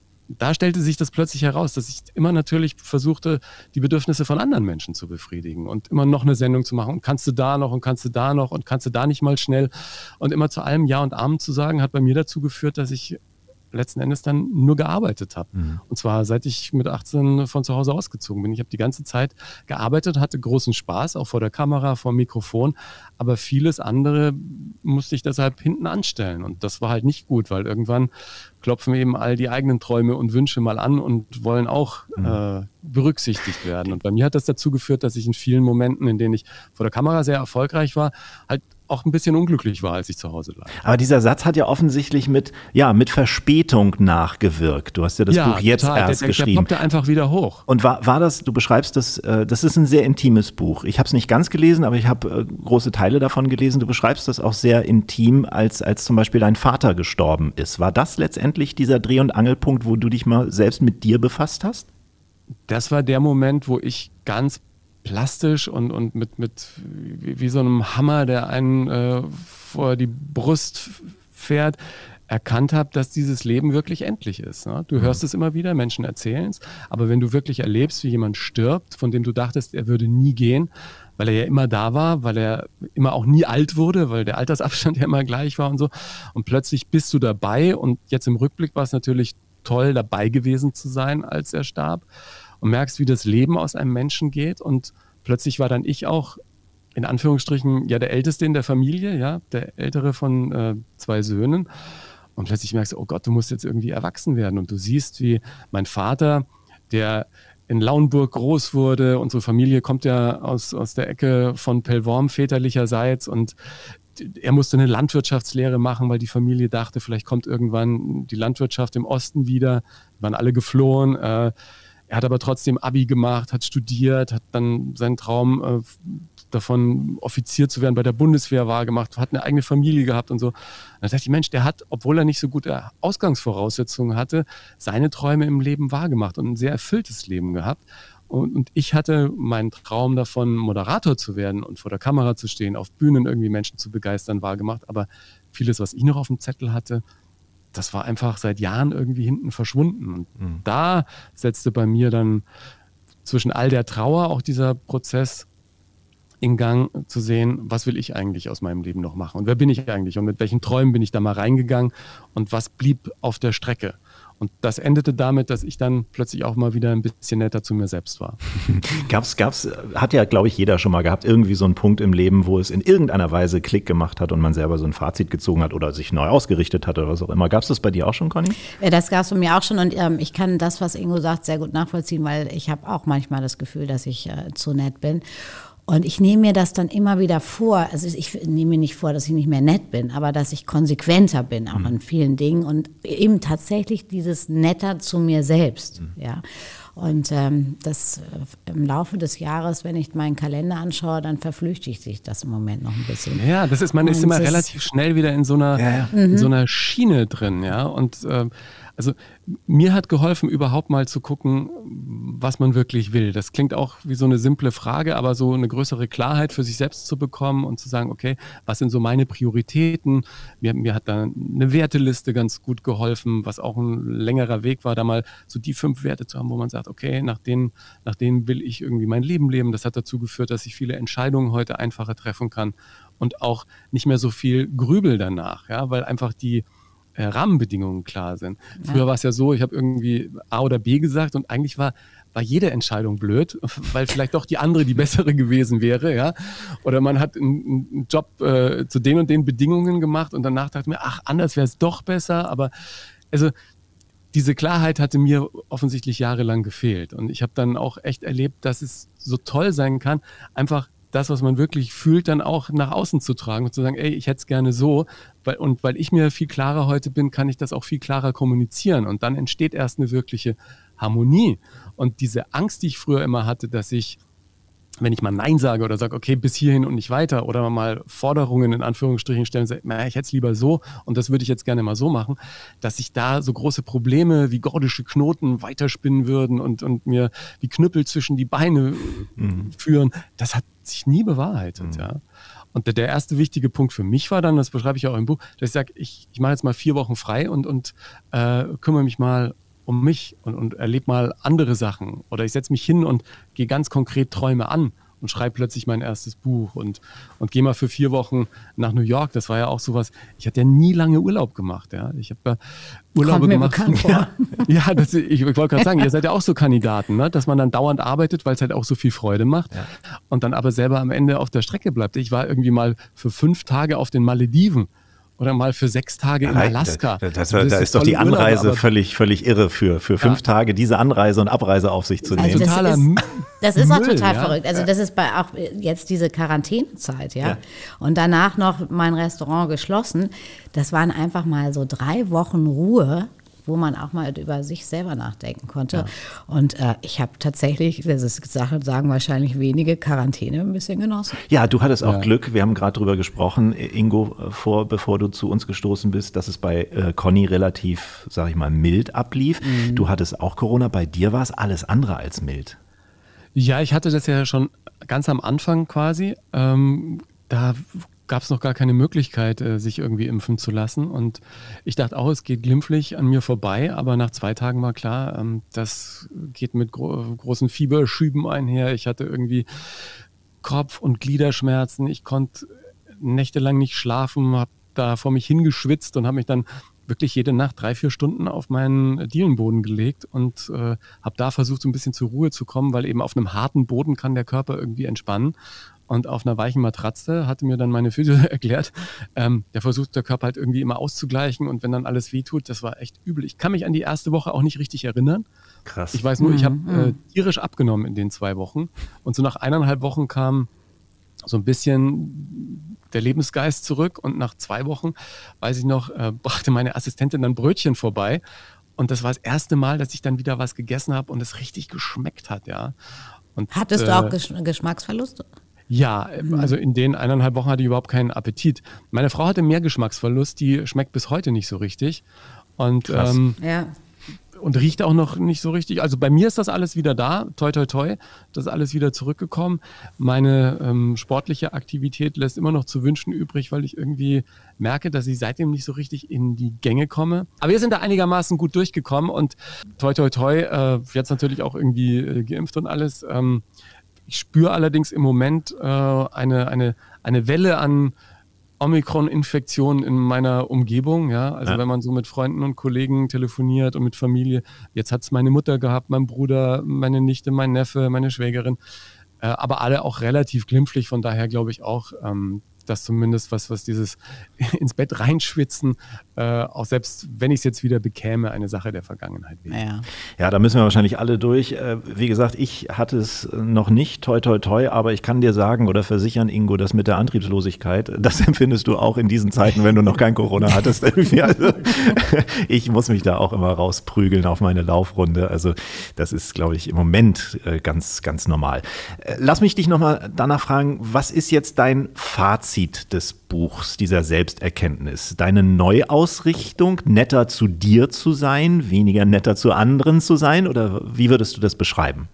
da stellte sich das plötzlich heraus, dass ich immer natürlich versuchte, die Bedürfnisse von anderen Menschen zu befriedigen und immer noch eine Sendung zu machen. Und kannst du da noch und kannst du da noch und kannst du da nicht mal schnell. Und immer zu allem Ja und Amen zu sagen, hat bei mir dazu geführt, dass ich letzten Endes dann nur gearbeitet habe. Mhm. Und zwar seit ich mit achtzehn von zu Hause ausgezogen bin. Ich habe die ganze Zeit gearbeitet, hatte großen Spaß, auch vor der Kamera, vor dem Mikrofon. Aber vieles andere musste ich deshalb hinten anstellen. Und das war halt nicht gut, weil irgendwann klopfen eben all die eigenen Träume und Wünsche mal an und wollen auch mhm. äh, berücksichtigt werden. Und bei mir hat das dazu geführt, dass ich in vielen Momenten, in denen ich vor der Kamera sehr erfolgreich war, halt auch ein bisschen unglücklich war, als ich zu Hause lag. Aber dieser Satz hat ja offensichtlich mit, ja, mit Verspätung nachgewirkt. Du hast ja das ja, Buch jetzt total. erst der, der, geschrieben. Der poppte einfach wieder hoch. Und war, war das, du beschreibst das, äh, das ist ein sehr intimes Buch. Ich habe es nicht ganz gelesen, aber ich habe äh, große Teile davon gelesen. Du beschreibst das auch sehr intim, als, als zum Beispiel dein Vater gestorben ist. War das letztendlich dieser Dreh- und Angelpunkt, wo du dich mal selbst mit dir befasst hast? Das war der Moment, wo ich ganz plastisch und, und mit, mit wie, wie so einem Hammer, der einen äh, vor die Brust fährt, erkannt habe, dass dieses Leben wirklich endlich ist. Ne? Du hörst es immer wieder, Menschen erzählen es, aber wenn du wirklich erlebst, wie jemand stirbt, von dem du dachtest, er würde nie gehen, weil er ja immer da war, weil er immer auch nie alt wurde, weil der Altersabstand ja immer gleich war und so, und plötzlich bist du dabei und jetzt im Rückblick war es natürlich toll, dabei gewesen zu sein, als er starb, und merkst, wie das Leben aus einem Menschen geht, und plötzlich war dann ich auch in Anführungsstrichen ja der Älteste in der Familie, ja, der Ältere von äh, zwei Söhnen, und plötzlich merkst du, oh Gott, du musst jetzt irgendwie erwachsen werden, und du siehst, wie mein Vater, der in Lauenburg groß wurde. Unsere Familie kommt ja aus, aus der Ecke von Pellworm väterlicherseits und er musste eine Landwirtschaftslehre machen, weil die Familie dachte, vielleicht kommt irgendwann die Landwirtschaft im Osten wieder. Die waren alle geflohen. Er hat aber trotzdem Abi gemacht, hat studiert, hat dann seinen Traum davon, Offizier zu werden, bei der Bundeswehr wahrgemacht, hat eine eigene Familie gehabt und so. Und da dachte ich, Mensch, der hat, obwohl er nicht so gute Ausgangsvoraussetzungen hatte, seine Träume im Leben wahrgemacht und ein sehr erfülltes Leben gehabt. Und, und ich hatte meinen Traum davon, Moderator zu werden und vor der Kamera zu stehen, auf Bühnen irgendwie Menschen zu begeistern, wahrgemacht. Aber vieles, was ich noch auf dem Zettel hatte, das war einfach seit Jahren irgendwie hinten verschwunden. Und mhm. da setzte bei mir dann zwischen all der Trauer auch dieser Prozess in Gang, zu sehen, was will ich eigentlich aus meinem Leben noch machen und wer bin ich eigentlich und mit welchen Träumen bin ich da mal reingegangen und was blieb auf der Strecke. Und das endete damit, dass ich dann plötzlich auch mal wieder ein bisschen netter zu mir selbst war. Gab's, gab's, hat ja, glaube ich, jeder schon mal gehabt, irgendwie so einen Punkt im Leben, wo es in irgendeiner Weise Klick gemacht hat und man selber so ein Fazit gezogen hat oder sich neu ausgerichtet hat oder was auch immer. Gab es das bei dir auch schon, Conny? Das gab es bei mir auch schon und ähm, ich kann das, was Ingo sagt, sehr gut nachvollziehen, weil ich habe auch manchmal das Gefühl, dass ich äh, zu nett bin. Und ich nehme mir das dann immer wieder vor, also ich nehme mir nicht vor, dass ich nicht mehr nett bin, aber dass ich konsequenter bin, auch mhm. in vielen Dingen und eben tatsächlich dieses Netter zu mir selbst, mhm. ja. Und ähm, das äh, im Laufe des Jahres, wenn ich meinen Kalender anschaue, dann verflüchtigt sich das im Moment noch ein bisschen. Ja, das ist, man und ist immer relativ schnell wieder in so einer, ja, ja. in so einer Schiene drin, ja. Und äh, also mir hat geholfen, überhaupt mal zu gucken, was man wirklich will. Das klingt auch wie so eine simple Frage, aber so eine größere Klarheit für sich selbst zu bekommen und zu sagen, okay, was sind so meine Prioritäten? Mir, mir hat da eine Werteliste ganz gut geholfen, was auch ein längerer Weg war, da mal so die fünf Werte zu haben, wo man sagt, okay, nach denen, nach denen will ich irgendwie mein Leben leben. Das hat dazu geführt, dass ich viele Entscheidungen heute einfacher treffen kann und auch nicht mehr so viel grübel danach, ja, weil einfach die Rahmenbedingungen klar sind. Ja. Früher war es ja so, ich habe irgendwie A oder B gesagt und eigentlich war, war jede Entscheidung blöd, weil vielleicht doch die andere die bessere gewesen wäre, ja. Oder man hat einen, einen Job äh, zu den und den Bedingungen gemacht und danach dachte mir, ach, anders wäre es doch besser, aber also diese Klarheit hatte mir offensichtlich jahrelang gefehlt und ich habe dann auch echt erlebt, dass es so toll sein kann, einfach das, was man wirklich fühlt, dann auch nach außen zu tragen und zu sagen, ey, ich hätte es gerne so. Weil, und weil ich mir viel klarer heute bin, kann ich das auch viel klarer kommunizieren. Und dann entsteht erst eine wirkliche Harmonie. Und diese Angst, die ich früher immer hatte, dass ich, wenn ich mal Nein sage oder sage, okay, bis hierhin und nicht weiter, oder mal Forderungen in Anführungsstrichen stellen und sage, na, ich hätte es lieber so und das würde ich jetzt gerne mal so machen, dass sich da so große Probleme wie gordische Knoten weiterspinnen würden und, und mir wie Knüppel zwischen die Beine mhm. führen, das hat sich nie bewahrheitet. Mhm. Ja. Und der, der erste wichtige Punkt für mich war dann, das beschreibe ich auch im Buch, dass ich sage, ich, ich mache jetzt mal vier Wochen frei und, und äh, kümmere mich mal um mich und, und erlebe mal andere Sachen. Oder ich setze mich hin und gehe ganz konkret Träume an und schreibe plötzlich mein erstes Buch und, und gehe mal für vier Wochen nach New York. Das war ja auch sowas, ich hatte ja nie lange Urlaub gemacht. Ja. Ich habe ja Urlaube gemacht. Ja, ja das, ich, ich wollte gerade sagen, ihr seid ja auch so Kandidaten, ne? Dass man dann dauernd arbeitet, weil es halt auch so viel Freude macht ja. und dann aber selber am Ende auf der Strecke bleibt. Ich war irgendwie mal für fünf Tage auf den Malediven. Oder mal für sechs Tage in Nein, Alaska. Da, das, das, da ist doch die Anreise Urlaub, völlig, völlig irre für, für fünf ja. Tage diese Anreise und Abreise auf sich zu nehmen. Also das Totaler ist, das ist auch Müll, total ja? verrückt. Also das ist bei auch jetzt diese Quarantänezeit, ja? ja. Und danach noch mein Restaurant geschlossen. Das waren einfach mal so drei Wochen Ruhe, wo man auch mal über sich selber nachdenken konnte. Ja. Und äh, ich habe tatsächlich, das ist Sache, sagen wahrscheinlich wenige, Quarantäne ein bisschen genossen. Ja, du hattest auch ja. Glück. Wir haben gerade drüber gesprochen, Ingo, vor, bevor du zu uns gestoßen bist, dass es bei äh, Conny relativ, sag ich mal, mild ablief. Mhm. Du hattest auch Corona. Bei dir war es alles andere als mild. Ja, ich hatte das ja schon ganz am Anfang quasi. Ähm, da gab es noch gar keine Möglichkeit, sich irgendwie impfen zu lassen. Und ich dachte auch, es geht glimpflich an mir vorbei. Aber nach zwei Tagen war klar, das geht mit gro- großen Fieberschüben einher. Ich hatte irgendwie Kopf- und Gliederschmerzen. Ich konnte nächtelang nicht schlafen, habe da vor mich hingeschwitzt und habe mich dann wirklich jede Nacht drei, vier Stunden auf meinen Dielenboden gelegt und äh, habe da versucht, so ein bisschen zur Ruhe zu kommen, weil eben auf einem harten Boden kann der Körper irgendwie entspannen. Und auf einer weichen Matratze hatte mir dann meine Physio erklärt, ähm, der versucht der Körper halt irgendwie immer auszugleichen und wenn dann alles wehtut, das war echt übel. Ich kann mich an die erste Woche auch nicht richtig erinnern, Krass. Ich weiß nur, ich habe Mhm. äh, tierisch abgenommen in den zwei Wochen. Und so nach eineinhalb Wochen kam so ein bisschen der Lebensgeist zurück. Und nach zwei Wochen, weiß ich noch, äh, brachte meine Assistentin dann Brötchen vorbei. Und das war das erste Mal, dass ich dann wieder was gegessen habe und es richtig geschmeckt hat, ja. Und, Hattest äh, du auch Gesch- Geschmacksverlust? Ja, also in den eineinhalb Wochen hatte ich überhaupt keinen Appetit. Meine Frau hatte mehr Geschmacksverlust, die schmeckt bis heute nicht so richtig. Und, Krass. ähm, Ja. und riecht auch noch nicht so richtig. Also bei mir ist das alles wieder da, toi toi toi, das ist alles wieder zurückgekommen. Meine ähm, sportliche Aktivität lässt immer noch zu wünschen übrig, weil ich irgendwie merke, dass ich seitdem nicht so richtig in die Gänge komme. Aber wir sind da einigermaßen gut durchgekommen und toi toi toi, äh, jetzt natürlich auch irgendwie äh, geimpft und alles. Ähm, ich spüre allerdings im Moment äh, eine, eine, eine Welle an Omikron-Infektionen in meiner Umgebung, ja, also Ja. wenn man so mit Freunden und Kollegen telefoniert und mit Familie, jetzt hat es meine Mutter gehabt, mein Bruder, meine Nichte, mein Neffe, meine Schwägerin, äh, aber alle auch relativ glimpflich, von daher glaube ich auch, ähm, dass zumindest was, was dieses ins Bett reinschwitzen, äh, auch selbst wenn ich es jetzt wieder bekäme, eine Sache der Vergangenheit wäre. Ja. Ja, da müssen wir wahrscheinlich alle durch. Äh, Wie gesagt, ich hatte es noch nicht, toi toi toi, aber ich kann dir sagen oder versichern, Ingo, das mit der Antriebslosigkeit, das empfindest du auch in diesen Zeiten, wenn du noch kein Corona hattest. Irgendwie. Also, ich muss mich da auch immer rausprügeln auf meine Laufrunde. Also das ist, glaube ich, im Moment äh, ganz, ganz normal. Äh, Lass mich dich nochmal danach fragen, was ist jetzt dein Fazit des Buchs, dieser Selbsterkenntnis? Deine Neuausrichtung, netter zu dir zu sein, weniger netter zu anderen zu sein? Oder wie würdest du das beschreiben?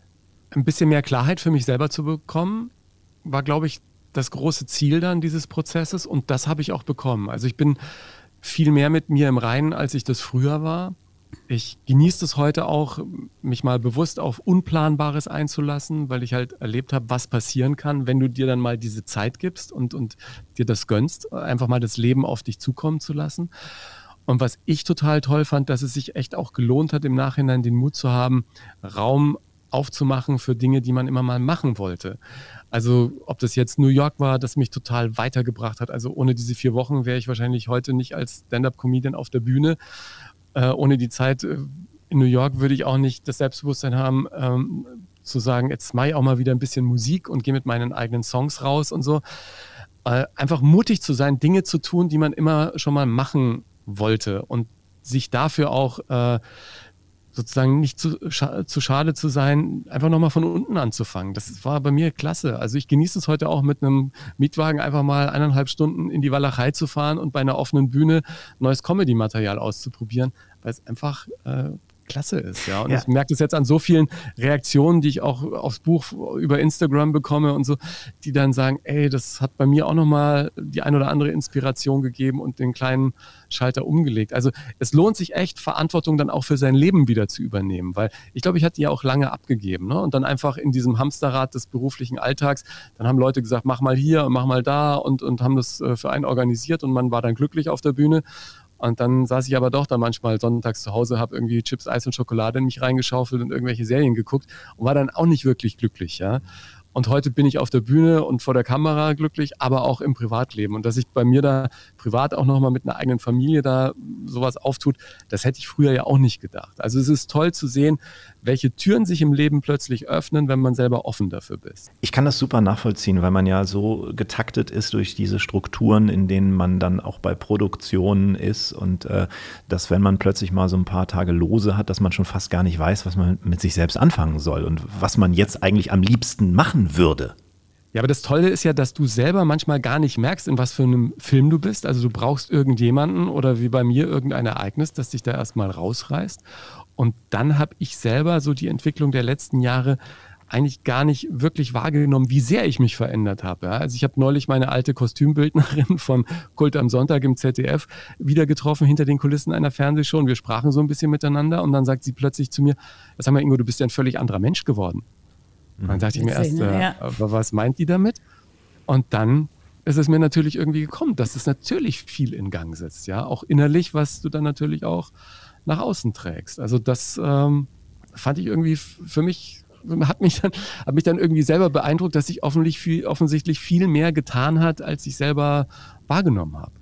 Ein bisschen mehr Klarheit für mich selber zu bekommen, war, glaube ich, das große Ziel dann dieses Prozesses und das habe ich auch bekommen. Also ich bin viel mehr mit mir im Reinen, als ich das früher war. Ich genieße es heute auch, mich mal bewusst auf Unplanbares einzulassen, weil ich halt erlebt habe, was passieren kann, wenn du dir dann mal diese Zeit gibst und, und dir das gönnst, einfach mal das Leben auf dich zukommen zu lassen. Und was ich total toll fand, dass es sich echt auch gelohnt hat, im Nachhinein den Mut zu haben, Raum aufzumachen für Dinge, die man immer mal machen wollte. Also ob das jetzt New York war, das mich total weitergebracht hat. Also ohne diese vier Wochen wäre ich wahrscheinlich heute nicht als Stand-up-Comedian auf der Bühne. Äh, ohne die Zeit in New York würde ich auch nicht das Selbstbewusstsein haben, ähm, zu sagen, jetzt mache ich auch mal wieder ein bisschen Musik und gehe mit meinen eigenen Songs raus und so. Äh, einfach mutig zu sein, Dinge zu tun, die man immer schon mal machen wollte und sich dafür auch äh, sozusagen nicht zu, scha- zu schade zu sein, einfach nochmal von unten anzufangen. Das war bei mir klasse. Also ich genieße es heute auch mit einem Mietwagen einfach mal eineinhalb Stunden in die Walachei zu fahren und bei einer offenen Bühne neues Comedy-Material auszuprobieren, weil es einfach äh, klasse ist. Ja? Und Ja. ich merke das jetzt an so vielen Reaktionen, die ich auch aufs Buch über Instagram bekomme und so, die dann sagen, ey, das hat bei mir auch nochmal die ein oder andere Inspiration gegeben und den kleinen Schalter umgelegt. Also es lohnt sich echt, Verantwortung dann auch für sein Leben wieder zu übernehmen, weil ich glaube, ich hatte die ja auch lange abgegeben, ne? Und dann einfach in diesem Hamsterrad des beruflichen Alltags, dann haben Leute gesagt, mach mal hier und mach mal da und, und haben das äh, für einen organisiert und man war dann glücklich auf der Bühne. Und dann saß ich aber doch da manchmal sonntags zu Hause, habe irgendwie Chips, Eis und Schokolade in mich reingeschaufelt und irgendwelche Serien geguckt und war dann auch nicht wirklich glücklich, ja. Und heute bin ich auf der Bühne und vor der Kamera glücklich, aber auch im Privatleben. Und dass sich bei mir da privat auch nochmal mit einer eigenen Familie da sowas auftut, das hätte ich früher ja auch nicht gedacht. Also es ist toll zu sehen, welche Türen sich im Leben plötzlich öffnen, wenn man selber offen dafür ist. Ich kann das super nachvollziehen, weil man ja so getaktet ist durch diese Strukturen, in denen man dann auch bei Produktionen ist und äh, dass, wenn man plötzlich mal so ein paar Tage Lose hat, dass man schon fast gar nicht weiß, was man mit sich selbst anfangen soll und was man jetzt eigentlich am liebsten machen würde. Ja, aber das Tolle ist ja, dass du selber manchmal gar nicht merkst, in was für einem Film du bist. Also du brauchst irgendjemanden oder wie bei mir irgendein Ereignis, das dich da erstmal rausreißt. Und dann habe ich selber so die Entwicklung der letzten Jahre eigentlich gar nicht wirklich wahrgenommen, wie sehr ich mich verändert habe. Ja, also ich habe neulich meine alte Kostümbildnerin von Kult am Sonntag im Z D F wieder getroffen hinter den Kulissen einer Fernsehshow und wir sprachen so ein bisschen miteinander und dann sagt sie plötzlich zu mir, sag mal Ingo, du bist ja ein völlig anderer Mensch geworden. Und dann dachte ich mir erst, äh, Ja. was meint die damit? Und dann ist es mir natürlich irgendwie gekommen, dass es natürlich viel in Gang setzt, ja, auch innerlich, was du dann natürlich auch nach außen trägst. Also das ähm, fand ich irgendwie f- für mich, hat mich, dann, hat mich dann irgendwie selber beeindruckt, dass sich offensichtlich viel, offensichtlich viel mehr getan hat, als ich selber wahrgenommen habe.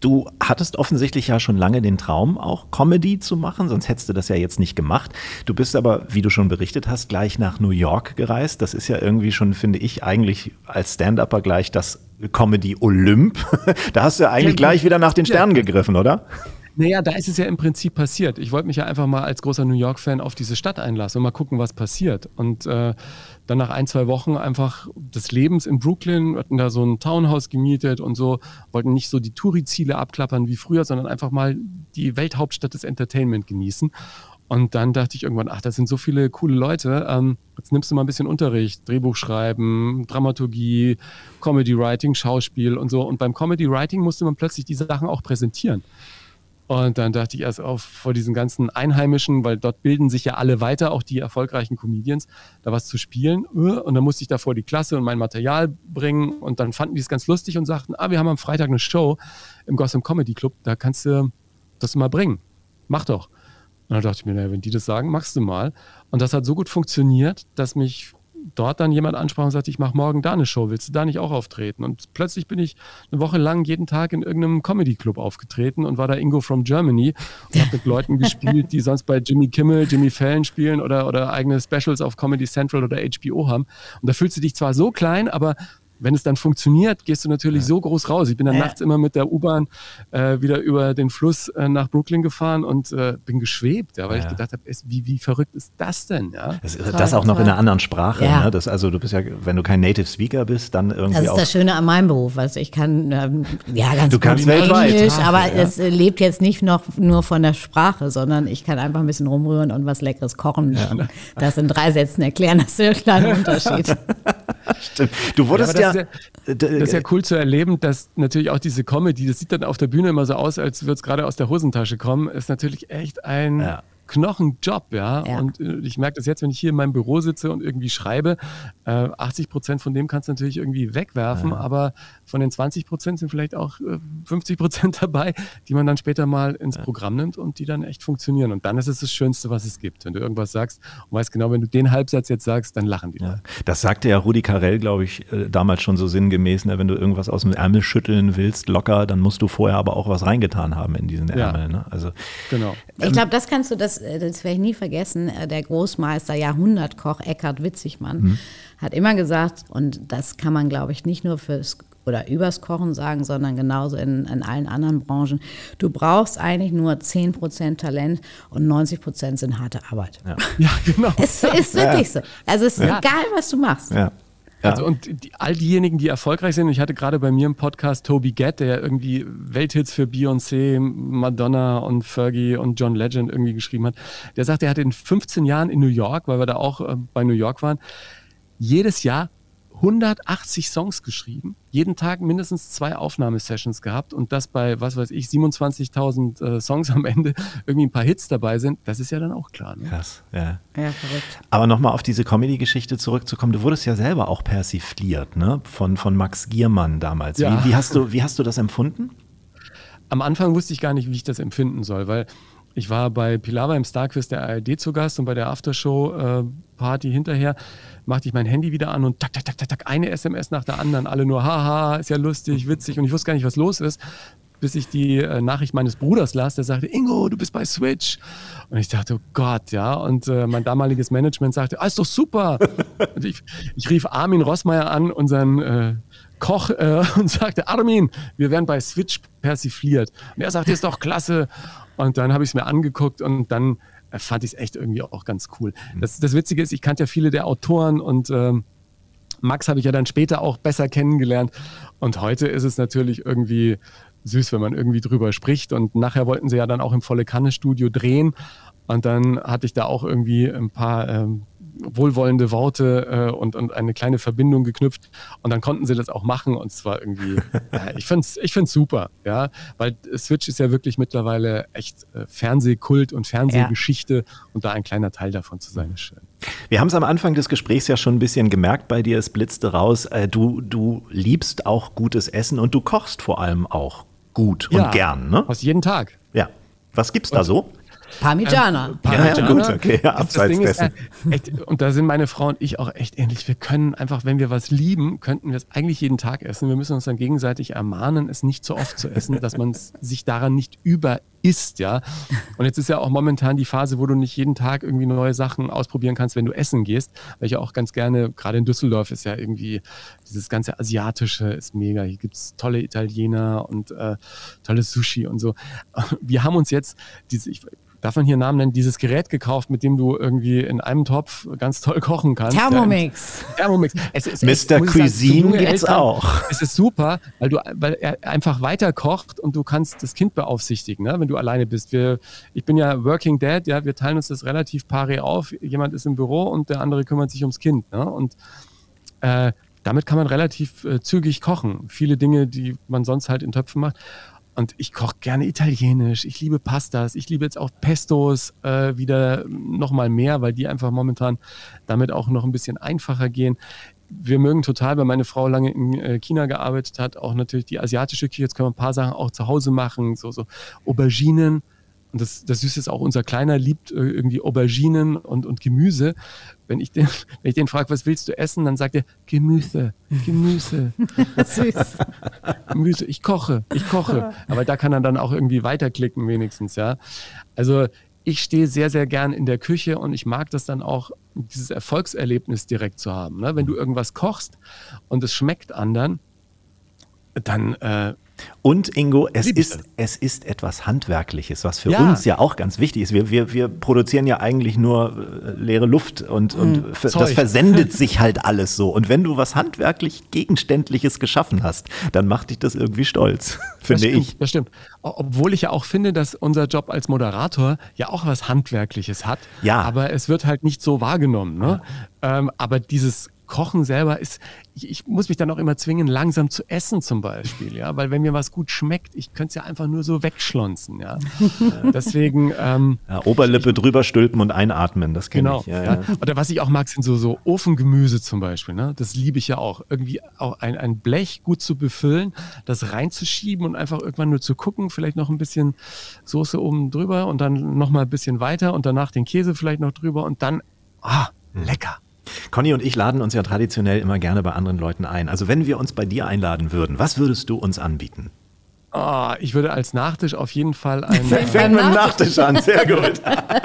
Du hattest offensichtlich ja schon lange den Traum, auch Comedy zu machen, sonst hättest du das ja jetzt nicht gemacht. Du bist aber, wie du schon berichtet hast, gleich nach New York gereist. Das ist ja irgendwie schon, finde ich, eigentlich als Stand-Upper gleich das Comedy-Olymp. Da hast du ja eigentlich ja, gleich wieder nach den Sternen ja. gegriffen, oder? Naja, da ist es ja im Prinzip passiert. Ich wollte mich ja einfach mal als großer New York-Fan auf diese Stadt einlassen und mal gucken, was passiert. Und äh, dann nach ein, zwei Wochen einfach des Lebens in Brooklyn, hatten da so ein Townhouse gemietet und so, wollten nicht so die Touri-Ziele abklappern wie früher, sondern einfach mal die Welthauptstadt des Entertainment genießen. Und dann dachte ich irgendwann, ach, das sind so viele coole Leute, ähm, jetzt nimmst du mal ein bisschen Unterricht, Drehbuch schreiben, Dramaturgie, Comedy-Writing, Schauspiel und so. Und beim Comedy-Writing musste man plötzlich diese Sachen auch präsentieren. Und dann dachte ich erst auf vor diesen ganzen Einheimischen, weil dort bilden sich ja alle weiter, auch die erfolgreichen Comedians, da was zu spielen. Und dann musste ich da vor die Klasse und mein Material bringen. Und dann fanden die es ganz lustig und sagten, ah, wir haben am Freitag eine Show im Gotham Comedy Club, da kannst du das mal bringen. Mach doch. Und dann dachte ich mir, naja, wenn die das sagen, machst du mal. Und das hat so gut funktioniert, dass mich dort dann jemand ansprach und sagte, ich mache morgen da eine Show, willst du da nicht auch auftreten? Und plötzlich bin ich eine Woche lang jeden Tag in irgendeinem Comedy-Club aufgetreten und war da Ingo from Germany und habe mit Leuten gespielt, die sonst bei Jimmy Kimmel, Jimmy Fallon spielen oder, oder eigene Specials auf Comedy Central oder H B O haben. Und da fühlst du dich zwar so klein, aber wenn es dann funktioniert, gehst du natürlich ja. so groß raus. Ich bin dann ja. nachts immer mit der U-Bahn äh, wieder über den Fluss äh, nach Brooklyn gefahren und äh, bin geschwebt, ja, weil ja. ich gedacht habe, wie, wie verrückt ist das denn? Ja? Das, das auch noch in einer anderen Sprache. Ja. Ne? Das, also du bist ja, wenn du kein Native Speaker bist, dann irgendwie. Das ist auch das Schöne an meinem Beruf. Also ich kann ähm, ja ganz du gut kannst weltweit. Englisch, aber ja. es lebt jetzt nicht noch nur von der Sprache, sondern ich kann einfach ein bisschen rumrühren und was Leckeres kochen. Ja. Das in drei Sätzen erklären, das ist ein kleiner Unterschied. Stimmt. Du wurdest ja, ja das ist ja cool zu erleben, dass natürlich auch diese Comedy, das sieht dann auf der Bühne immer so aus, als würde es gerade aus der Hosentasche kommen, ist natürlich echt ein ja. Knochenjob, ja? ja. Und ich merke das jetzt, wenn ich hier in meinem Büro sitze und irgendwie schreibe, äh, achtzig Prozent von dem kannst du natürlich irgendwie wegwerfen, ja. aber von den zwanzig Prozent sind vielleicht auch äh, fünfzig Prozent dabei, die man dann später mal ins ja. Programm nimmt und die dann echt funktionieren. Und dann ist es das Schönste, was es gibt. Wenn du irgendwas sagst und weißt genau, wenn du den Halbsatz jetzt sagst, dann lachen die. Ja. Das sagte ja Rudi Carrell, glaube ich, äh, damals schon so sinngemäß, ne? Wenn du irgendwas aus dem Ärmel schütteln willst, locker, dann musst du vorher aber auch was reingetan haben in diesen Ärmel. Ja. Ne? Also, genau. Ich glaube, das kannst du, das, das werde ich nie vergessen, der Großmeister, Jahrhundertkoch Eckhard Witzigmann mhm. hat immer gesagt, und das kann man, glaube ich, nicht nur fürs oder übers Kochen sagen, sondern genauso in, in allen anderen Branchen. Du brauchst eigentlich nur zehn Prozent Talent und neunzig Prozent sind harte Arbeit. Ja, ja genau. Es ist wirklich ja. so. Also es ist ja. egal, was du machst. Ja. Ja. Also und die, all diejenigen, die erfolgreich sind, ich hatte gerade bei mir im Podcast Toby Gett, der ja irgendwie Welthits für Beyoncé, Madonna und Fergie und John Legend irgendwie geschrieben hat, der sagt, er hatte in fünfzehn Jahren in New York, weil wir da auch äh, bei New York waren, jedes Jahr hundertachtzig Songs geschrieben, jeden Tag mindestens zwei Aufnahmesessions gehabt und das bei, was weiß ich, siebenundzwanzigtausend äh, Songs am Ende irgendwie ein paar Hits dabei sind, das ist ja dann auch klar. Ne? Krass, ja. Ja, verrückt. Aber nochmal auf diese Comedy-Geschichte zurückzukommen, du wurdest ja selber auch persifliert, ne? Von, von Max Giermann damals. Ja. Wie, wie, hast du, wie hast du das empfunden? Am Anfang wusste ich gar nicht, wie ich das empfinden soll, weil ich war bei Pilawa im Starquiz der A R D zu Gast und bei der Aftershow-Party äh, hinterher machte ich mein Handy wieder an und tak, tak, tak, tak, tak, eine S M S nach der anderen, alle nur haha, ist ja lustig, witzig und ich wusste gar nicht, was los ist, bis ich die äh, Nachricht meines Bruders las, der sagte, Ingo, du bist bei Switch. Und ich dachte, oh Gott, ja, und äh, mein damaliges Management sagte, ah, ist doch super. Und ich, ich rief Armin Rossmeier an, unseren äh, Koch, äh, und sagte, Armin, wir werden bei Switch persifliert. Und er sagte, ist doch klasse. Und dann habe ich es mir angeguckt und dann fand ich es echt irgendwie auch ganz cool. Das, das Witzige ist, ich kannte ja viele der Autoren und ähm, Max habe ich ja dann später auch besser kennengelernt. Und heute ist es natürlich irgendwie süß, wenn man irgendwie drüber spricht. Und nachher wollten sie ja dann auch im Volle-Kanne-Studio drehen. Und dann hatte ich da auch irgendwie ein paar ähm, wohlwollende Worte äh, und, und eine kleine Verbindung geknüpft. Und dann konnten sie das auch machen. Und es war irgendwie, ja, ich finde es ich find's super. Ja? Weil Switch ist ja wirklich mittlerweile echt äh, Fernsehkult und Fernsehgeschichte. Ja. Und da ein kleiner Teil davon zu sein, ist schön. Wir haben es am Anfang des Gesprächs ja schon ein bisschen gemerkt bei dir, es blitzte raus. Äh, du, du liebst auch gutes Essen und du kochst vor allem auch gut und ja, gern, ne? Fast jeden Tag. Ja. Was gibt's da und, so? Parmigiana. Ähm, Parmigiana. Ja, gut, okay, ja, das abseits Ding ist, dessen. äh, echt, und da sind meine Frau und ich auch echt ähnlich. Wir können einfach, wenn wir was lieben, könnten wir es eigentlich jeden Tag essen. Wir müssen uns dann gegenseitig ermahnen, es nicht zu oft zu essen, dass man sich daran nicht überisst, ja. Und jetzt ist ja auch momentan die Phase, wo du nicht jeden Tag irgendwie neue Sachen ausprobieren kannst, wenn du essen gehst. Weil ich ja auch ganz gerne, gerade in Düsseldorf ist ja irgendwie dieses ganze Asiatische ist mega. Hier gibt es tolle Italiener und äh, tolles Sushi und so. Wir haben uns jetzt diese, ich, darf man hier Namen nennen, dieses Gerät gekauft, mit dem du irgendwie in einem Topf ganz toll kochen kannst. Thermomix. Ja, Thermomix. Es ist Mister echt, Cuisine gibt's auch. Es ist super, weil du, weil er einfach weiter kocht und du kannst das Kind beaufsichtigen, ne, wenn du alleine bist. Wir, ich bin ja Working Dad, ja, wir teilen uns das relativ pari auf. Jemand ist im Büro und der andere kümmert sich ums Kind, ne, und äh, damit kann man relativ äh, zügig kochen. Viele Dinge, die man sonst halt in Töpfen macht. Und ich koche gerne italienisch, ich liebe Pastas, ich liebe jetzt auch Pestos äh, wieder nochmal mehr, weil die einfach momentan damit auch noch ein bisschen einfacher gehen. Wir mögen total, weil meine Frau lange in äh, China gearbeitet hat, auch natürlich die asiatische Küche. Jetzt können wir ein paar Sachen auch zu Hause machen, so, so Auberginen. Und das, das Süße ist auch, unser Kleiner liebt äh, irgendwie Auberginen und, und Gemüse. Wenn ich den, wenn ich den frage, was willst du essen, dann sagt er, Gemüse, Gemüse. Süß. Gemüse, ich koche, ich koche. Aber da kann er dann auch irgendwie weiterklicken wenigstens, ja. Also ich stehe sehr, sehr gern in der Küche und ich mag das dann auch, dieses Erfolgserlebnis direkt zu haben. Ne? Wenn du irgendwas kochst und es schmeckt anderen, dann... Äh, Und Ingo, es Liebe. ist, es ist etwas Handwerkliches, was für Ja. uns ja auch ganz wichtig ist. Wir, wir, wir produzieren ja eigentlich nur äh, leere Luft und, und f- Zeug. das versendet sich halt alles so. Und wenn du was handwerklich Gegenständliches geschaffen hast, dann macht dich das irgendwie stolz, finde das stimmt, ich. Das stimmt. O- Obwohl ich ja auch finde, dass unser Job als Moderator ja auch was Handwerkliches hat. Ja. Aber es wird halt nicht so wahrgenommen. Ne? Ähm, aber dieses Kochen selber ist, ich, ich muss mich dann auch immer zwingen, langsam zu essen zum Beispiel, ja, weil wenn mir was gut schmeckt, ich könnte es ja einfach nur so wegschlonzen, ja. Deswegen, ähm, Ja, Oberlippe drüber stülpen und einatmen, das kenne genau. ich. Ja, Ja. ja. Oder was ich auch mag, sind so, so Ofengemüse zum Beispiel, ne? Das liebe ich ja auch. Irgendwie auch ein, ein Blech gut zu befüllen, das reinzuschieben und einfach irgendwann nur zu gucken, vielleicht noch ein bisschen Soße oben drüber und dann nochmal ein bisschen weiter und danach den Käse vielleicht noch drüber und dann, ah, lecker. Conny und ich laden uns ja traditionell immer gerne bei anderen Leuten ein. Also wenn wir uns bei dir einladen würden, was würdest du uns anbieten? Ah, ich würde als Nachtisch auf jeden Fall ein... Fängt mit dem Nachtisch an, sehr gut.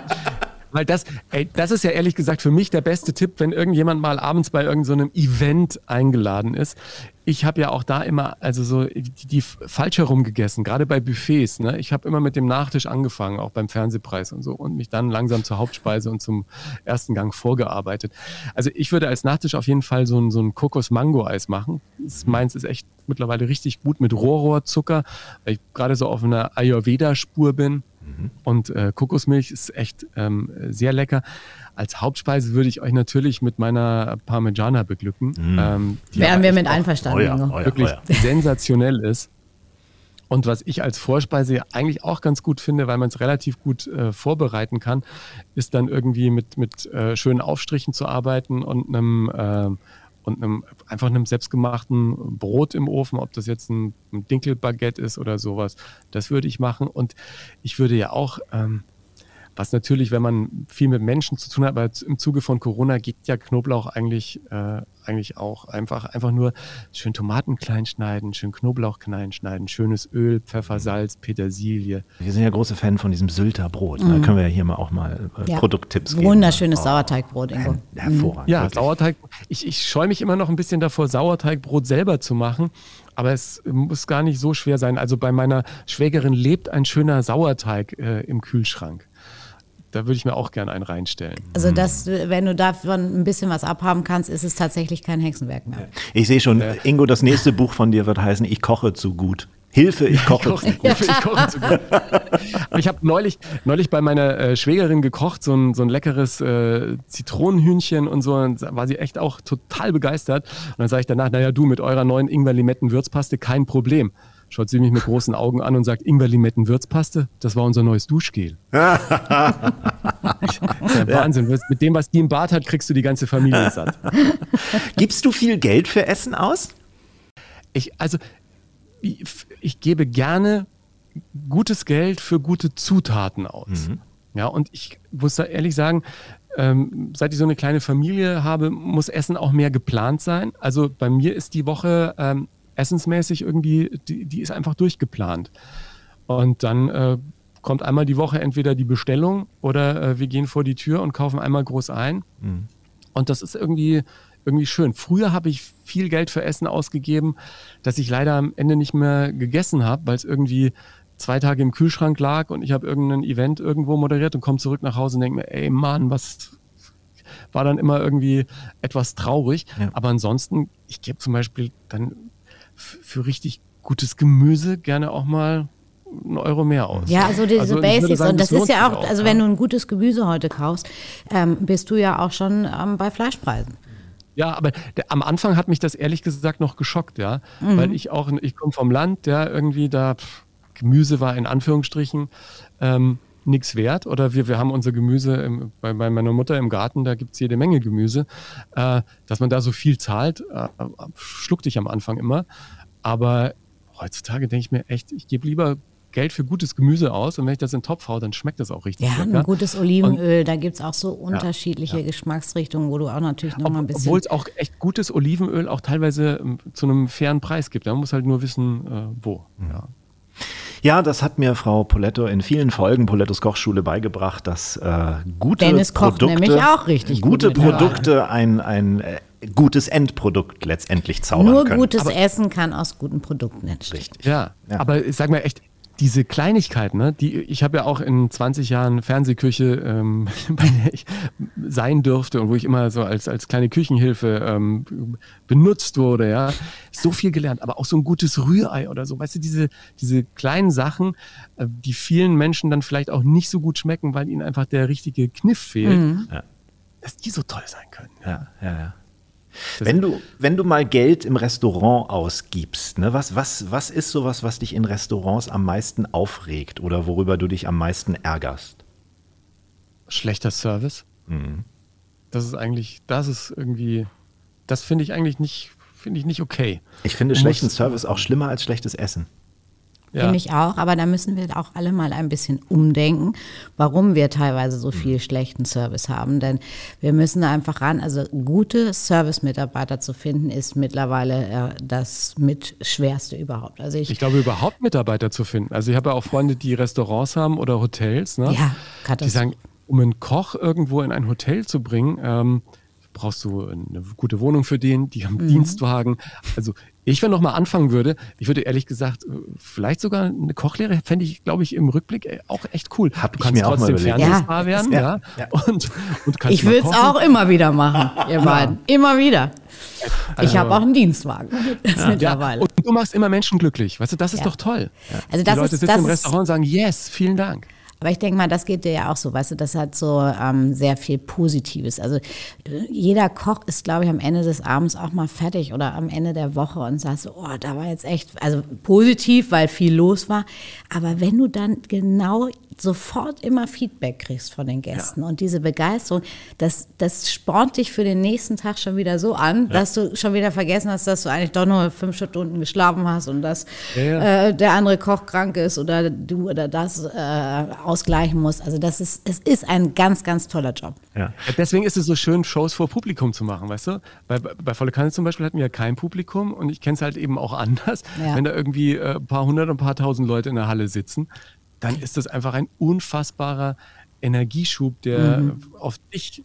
Weil das, ey, das ist ja ehrlich gesagt für mich der beste Tipp, wenn irgendjemand mal abends bei irgendeinem so einem Event eingeladen ist. Ich habe ja auch da immer, also so die, die falsch herum gegessen, gerade bei Buffets. Ne? Ich habe immer mit dem Nachtisch angefangen, auch beim Fernsehpreis und so, und mich dann langsam zur Hauptspeise und zum ersten Gang vorgearbeitet. Also ich würde als Nachtisch auf jeden Fall so ein, so ein Kokos-Mango-Eis machen. Das, meins ist echt mittlerweile richtig gut mit Rohrrohrzucker, weil ich gerade so auf einer Ayurveda-Spur bin. Und äh, Kokosmilch ist echt ähm, sehr lecker. Als Hauptspeise würde ich euch natürlich mit meiner Parmigiana beglücken. Mm. Ähm, die Wären aber wir echt mit auch einverstanden, Euer, Ingo. euer, wirklich euer. sensationell ist. Und was ich als Vorspeise ja eigentlich auch ganz gut finde, weil man es relativ gut äh, vorbereiten kann, ist dann irgendwie mit, mit äh, schönen Aufstrichen zu arbeiten und einem äh, und einem, einfach einem selbstgemachten Brot im Ofen, ob das jetzt ein, ein Dinkelbaguette ist oder sowas, das würde ich machen. Und ich würde ja auch, ähm, was natürlich, wenn man viel mit Menschen zu tun hat, aber im Zuge von Corona geht ja Knoblauch eigentlich, äh, eigentlich auch einfach, einfach nur schön Tomaten klein schneiden, schön Knoblauch klein schneiden, schönes Öl, Pfeffer, Salz, Petersilie. Wir sind ja große Fan von diesem Sylter Brot. Da können wir ja hier mal auch mal äh, Ja. Produkttipps geben. Wunderschönes Oh, Sauerteigbrot, Ingo. hervorragend. Ja, wirklich. Sauerteig. Ich, ich scheue mich immer noch ein bisschen davor, Sauerteigbrot selber zu machen, aber es muss gar nicht so schwer sein. Also bei meiner Schwägerin lebt ein schöner Sauerteig äh, im Kühlschrank. Da würde ich mir auch gerne einen reinstellen. Also das, wenn du davon ein bisschen was abhaben kannst, ist es tatsächlich kein Hexenwerk mehr. Ich sehe schon, Ingo, das nächste Buch von dir wird heißen, ich koche zu gut. Hilfe, ich koche zu gut. Ich koche zu gut. Aber ich habe neulich, neulich bei meiner äh, Schwägerin gekocht, so ein, so ein leckeres äh, Zitronenhühnchen und so, und war sie echt auch total begeistert. Und dann sage ich danach, naja du, mit eurer neuen Ingwer-Limetten-Würzpaste kein Problem. Schaut sie mich mit großen Augen an und sagt, Ingwer-Limetten-Würzpaste, das war unser neues Duschgel. Das ist ja Wahnsinn. Mit dem, was die im Bad hat, kriegst du die ganze Familie satt. Gibst du viel Geld für Essen aus? Ich, also, ich, ich gebe gerne gutes Geld für gute Zutaten aus. Mhm. Ja, und ich muss da ehrlich sagen, ähm, seit ich so eine kleine Familie habe, muss Essen auch mehr geplant sein. Also bei mir ist die Woche ähm, essensmäßig irgendwie, die, die ist einfach durchgeplant. Und dann äh, kommt einmal die Woche entweder die Bestellung oder äh, wir gehen vor die Tür und kaufen einmal groß ein. Mhm. Und das ist irgendwie, irgendwie schön. Früher habe ich viel Geld für Essen ausgegeben, das ich leider am Ende nicht mehr gegessen habe, weil es irgendwie zwei Tage im Kühlschrank lag und ich habe irgendein Event irgendwo moderiert und komme zurück nach Hause und denke mir, ey Mann, was war dann immer irgendwie etwas traurig. Ja. Aber ansonsten, ich gebe zum Beispiel dann f- für richtig gutes Gemüse gerne auch mal einen Euro mehr aus. Ja, also diese also Basics. sagen, und das, das ist ja auch, auch, also ja. wenn du ein gutes Gemüse heute kaufst, ähm, bist du ja auch schon ähm, bei Fleischpreisen. Ja, aber der, am Anfang hat mich das ehrlich gesagt noch geschockt, ja, mhm. weil ich auch, ich komme vom Land, ja, irgendwie da pff, Gemüse war in Anführungsstrichen ähm, nichts wert oder wir, wir haben unser Gemüse im, bei, bei meiner Mutter im Garten, da gibt es jede Menge Gemüse, äh, dass man da so viel zahlt, äh, schluckte ich am Anfang immer, aber heutzutage denke ich mir echt, ich gebe lieber Geld für gutes Gemüse aus und wenn ich das in den Topf haue, dann schmeckt das auch richtig Ja, lecker. Ein gutes Olivenöl, und, da gibt es auch so unterschiedliche ja, ja. Geschmacksrichtungen, wo du auch natürlich noch Ob, mal ein bisschen... Obwohl es auch echt gutes Olivenöl auch teilweise ähm, zu einem fairen Preis gibt. Man muss halt nur wissen, äh, wo. Mhm. Ja. Ja, das hat mir Frau Poletto in vielen Folgen Polettos Kochschule beigebracht, dass äh, gute Dennis kocht Produkte, nämlich auch richtig gute gut Produkte ein, ein äh, gutes Endprodukt letztendlich zaubern Nur können. Nur gutes aber, Essen kann aus guten Produkten entstehen. Richtig. Ja, ja, aber ich sag mal echt, diese Kleinigkeiten, ne, die, ich habe ja auch in zwanzig Jahren Fernsehküche, ähm, bei der ich sein durfte und wo ich immer so als, als kleine Küchenhilfe ähm, benutzt wurde, ja, so viel gelernt, aber auch so ein gutes Rührei oder so, weißt du, diese, diese kleinen Sachen, äh, die vielen Menschen dann vielleicht auch nicht so gut schmecken, weil ihnen einfach der richtige Kniff fehlt, Mhm. Ja. dass die so toll sein können. Ja, ja, ja. Wenn du, wenn du mal Geld im Restaurant ausgibst, ne, was, was, was ist sowas, was dich in Restaurants am meisten aufregt oder worüber du dich am meisten ärgerst? Schlechter Service. Mhm. Das ist eigentlich, das ist irgendwie, das finde ich eigentlich nicht, finde ich nicht okay. Ich finde Du schlechten musst- Service auch schlimmer als schlechtes Essen. Ja. Finde ich auch, aber da müssen wir auch alle mal ein bisschen umdenken, warum wir teilweise so viel schlechten Service haben. Denn wir müssen da einfach ran, also gute Service-Mitarbeiter zu finden, ist mittlerweile äh, das mit Schwerste überhaupt. Also ich, Ich glaube, überhaupt Mitarbeiter zu finden. Also ich habe ja auch Freunde, die Restaurants haben oder Hotels, ne? ja, Die Katastrophe. sagen, um einen Koch irgendwo in ein Hotel zu bringen, ähm, brauchst du eine gute Wohnung für den, die haben Mhm. Dienstwagen. Also ich, wenn noch mal anfangen würde, ich würde ehrlich gesagt, äh, vielleicht sogar eine Kochlehre fände ich, glaube ich, im Rückblick äh, auch echt cool. Hab du ich kannst mir auch mal trotzdem überlegt. Fernsehstar Ja, werden, ja, ja, ja. Und, und kannst Ich mal würde es kochen. auch immer wieder machen, ihr beiden. Immer wieder. Ich Also- habe auch einen Dienstwagen Ja, mittlerweile. und du machst immer Menschen glücklich. Weißt du, das ist Ja. doch toll. Also Die das Leute ist- sitzen das im ist- Restaurant und sagen, yes, vielen Dank. Aber ich denke mal, das geht dir ja auch so, weißt du, das hat so ähm, sehr viel Positives. Also äh, jeder Koch ist, glaube ich, am Ende des Abends auch mal fertig oder am Ende der Woche und sagt so, oh, da war jetzt echt, also positiv, weil viel los war. Aber wenn du dann genau sofort immer Feedback kriegst von den Gästen und diese Begeisterung, das, das spornt dich für den nächsten Tag schon wieder so an, dass du schon wieder vergessen hast, dass du eigentlich doch nur fünf Stunden geschlafen hast und dass Ja, ja. Äh, der andere Koch krank ist oder du oder das äh, ausgleichen musst. Also das ist, es ist ein ganz, ganz toller Job. Ja. Ja, deswegen ist es so schön, Shows vor Publikum zu machen, weißt du? Bei, bei Volle Kanne zum Beispiel hatten wir ja kein Publikum und ich kenne es halt eben auch anders. Ja. Wenn da irgendwie äh, ein paar hundert und ein paar tausend Leute in der Halle sitzen, dann ist das einfach ein unfassbarer Energieschub, der Mhm. auf dich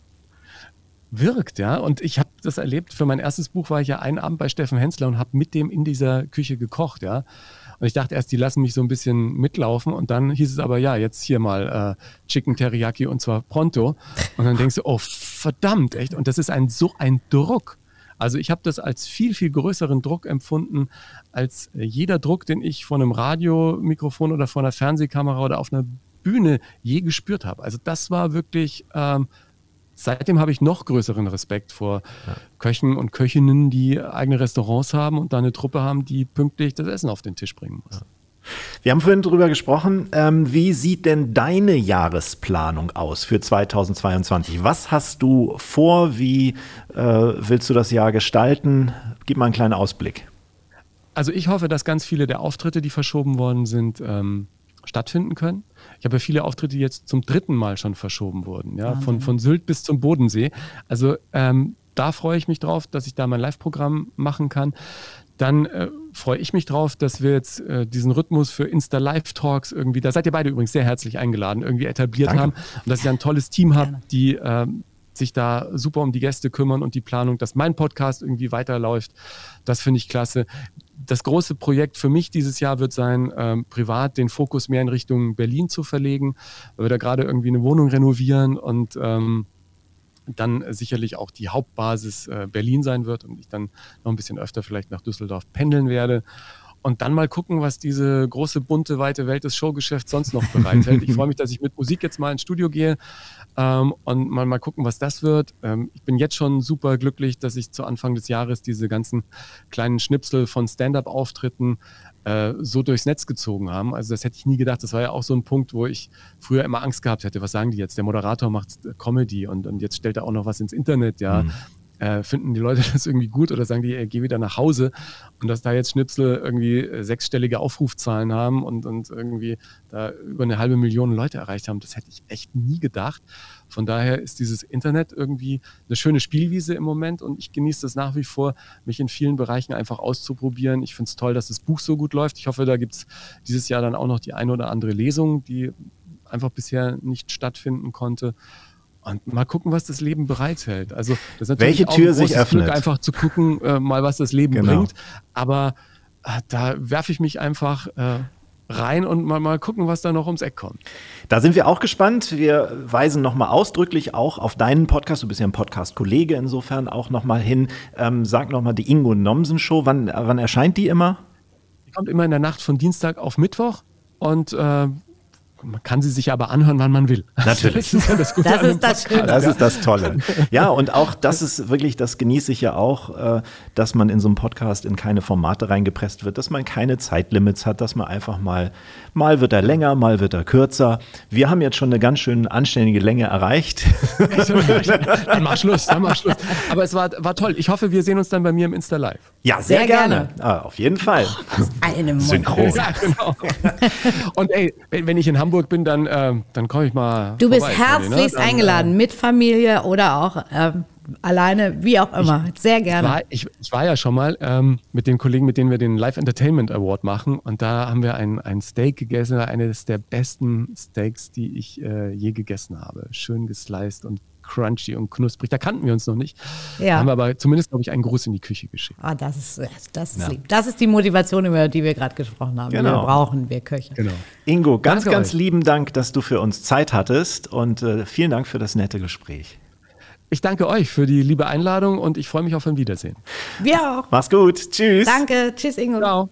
wirkt, ja. Und ich habe das erlebt, für mein erstes Buch war ich ja einen Abend bei Steffen Hensler und habe mit dem in dieser Küche gekocht, ja. Und ich dachte erst, die lassen mich so ein bisschen mitlaufen und dann hieß es aber, ja, jetzt hier mal äh, Chicken Teriyaki und zwar pronto. Und dann denkst du, oh verdammt, echt. Und das ist ein so ein Druck. Also ich habe das als viel, viel größeren Druck empfunden, als äh, jeder Druck, den ich vor einem Radiomikrofon oder vor einer Fernsehkamera oder auf einer Bühne je gespürt habe. Also das war wirklich, ähm, seitdem habe ich noch größeren Respekt vor ja. Köchen und Köchinnen, die eigene Restaurants haben und da eine Truppe haben, die pünktlich das Essen auf den Tisch bringen muss. Ja. Wir haben vorhin darüber gesprochen, ähm, wie sieht denn deine Jahresplanung aus für zweitausendzweiundzwanzig? Was hast du vor? Wie äh, willst du das Jahr gestalten? Gib mal einen kleinen Ausblick. Also ich hoffe, dass ganz viele der Auftritte, die verschoben worden sind, ähm, stattfinden können. Ich habe ja viele Auftritte, die jetzt zum dritten Mal schon verschoben wurden, ja, von, von Sylt bis zum Bodensee. Also ähm, da freue ich mich drauf, dass ich da mein Live-Programm machen kann. Dann äh, freue ich mich drauf, dass wir jetzt äh, diesen Rhythmus für Insta-Live-Talks irgendwie, da seid ihr beide übrigens sehr herzlich eingeladen, irgendwie etabliert Danke. haben. Und dass ich ein tolles Team habe, Gerne. die äh, sich da super um die Gäste kümmern und die Planung, dass mein Podcast irgendwie weiterläuft. Das finde ich klasse. Das große Projekt für mich dieses Jahr wird sein, ähm, privat den Fokus mehr in Richtung Berlin zu verlegen, weil wir da gerade irgendwie eine Wohnung renovieren und ähm, dann sicherlich auch die Hauptbasis äh, Berlin sein wird und ich dann noch ein bisschen öfter vielleicht nach Düsseldorf pendeln werde. Und dann mal gucken, was diese große, bunte, weite Welt des Showgeschäfts sonst noch bereithält. Ich freue mich, dass ich mit Musik jetzt mal ins Studio gehe ähm, und mal, mal gucken, was das wird. Ähm, ich bin jetzt schon super glücklich, dass ich zu Anfang des Jahres diese ganzen kleinen Schnipsel von Stand-up-Auftritten äh, so durchs Netz gezogen haben. Also das hätte ich nie gedacht. Das war ja auch so ein Punkt, wo ich früher immer Angst gehabt hätte. Was sagen die jetzt? Der Moderator macht Comedy und, und jetzt stellt er auch noch was ins Internet, ja. Mhm. Äh, finden die Leute das irgendwie gut oder sagen die, ey, geh wieder nach Hause, und dass da jetzt Schnipsel irgendwie äh, sechsstellige Aufrufzahlen haben und, und irgendwie da über eine halbe Million Leute erreicht haben, das hätte ich echt nie gedacht. Von daher ist dieses Internet irgendwie eine schöne Spielwiese im Moment und ich genieße das nach wie vor, mich in vielen Bereichen einfach auszuprobieren. Ich finde es toll, dass das Buch so gut läuft. Ich hoffe, da gibt es dieses Jahr dann auch noch die eine oder andere Lesung, die einfach bisher nicht stattfinden konnte. Und mal gucken, was das Leben bereithält. Also das ist natürlich Welche auch Tür ein sich großes öffnet. Glück, einfach zu gucken, äh, mal was das Leben Genau. bringt. Aber äh, da werfe ich mich einfach äh, rein und mal, mal gucken, was da noch ums Eck kommt. Da sind wir auch gespannt. Wir weisen nochmal ausdrücklich auch auf deinen Podcast. Du bist ja ein Podcast-Kollege insofern auch nochmal hin. Ähm, sag nochmal die Ingo Nomsen Show. Wann, wann erscheint die immer? Die kommt immer in der Nacht von Dienstag auf Mittwoch und äh, man kann sie sich aber anhören, wann man will. Natürlich. Das ist ja das Gute Das an dem ist das Podcast. Schöne. Das ist das Tolle. Ja, und auch das ist wirklich, das genieße ich ja auch, äh, dass man in so einem Podcast in keine Formate reingepresst wird, dass man keine Zeitlimits hat, dass man einfach mal, mal wird er länger, mal wird er kürzer. Wir haben jetzt schon eine ganz schön anständige Länge erreicht. Dann mach Schluss, dann mach Schluss. Aber es war, war toll. Ich hoffe, wir sehen uns dann bei mir im Insta-Live. Ja, sehr, Sehr gerne. gerne. Ah, auf jeden Fall. Eine Mund. Synchron. Ja, genau. Und ey, wenn, wenn ich in Hamburg bin, dann, äh, dann komme ich mal Du bist vorbei, Conny, ne? herzlichst Dann, eingeladen, mit Familie oder auch ähm, alleine, wie auch immer. Sehr Ich gerne. war, ich, ich war ja schon mal ähm, mit den Kollegen, mit denen wir den Live Entertainment Award machen, und da haben wir ein, ein Steak gegessen, eines der besten Steaks, die ich äh, je gegessen habe. Schön gesliced und crunchy und knusprig. Da kannten wir uns noch nicht. Ja. Haben wir aber zumindest, glaube ich, einen Gruß in die Küche geschickt. Ah, das ist, das ist Ja. lieb. Das ist die Motivation, über die wir gerade gesprochen haben. Genau. Wir brauchen wir Köche. Genau. Ingo, ganz, Danke ganz euch. lieben Dank, dass du für uns Zeit hattest und äh, vielen Dank für das nette Gespräch. Ich danke euch für die liebe Einladung und ich freue mich auf ein Wiedersehen. Wir auch. Mach's gut. Tschüss. Danke. Tschüss, Ingo. Ciao.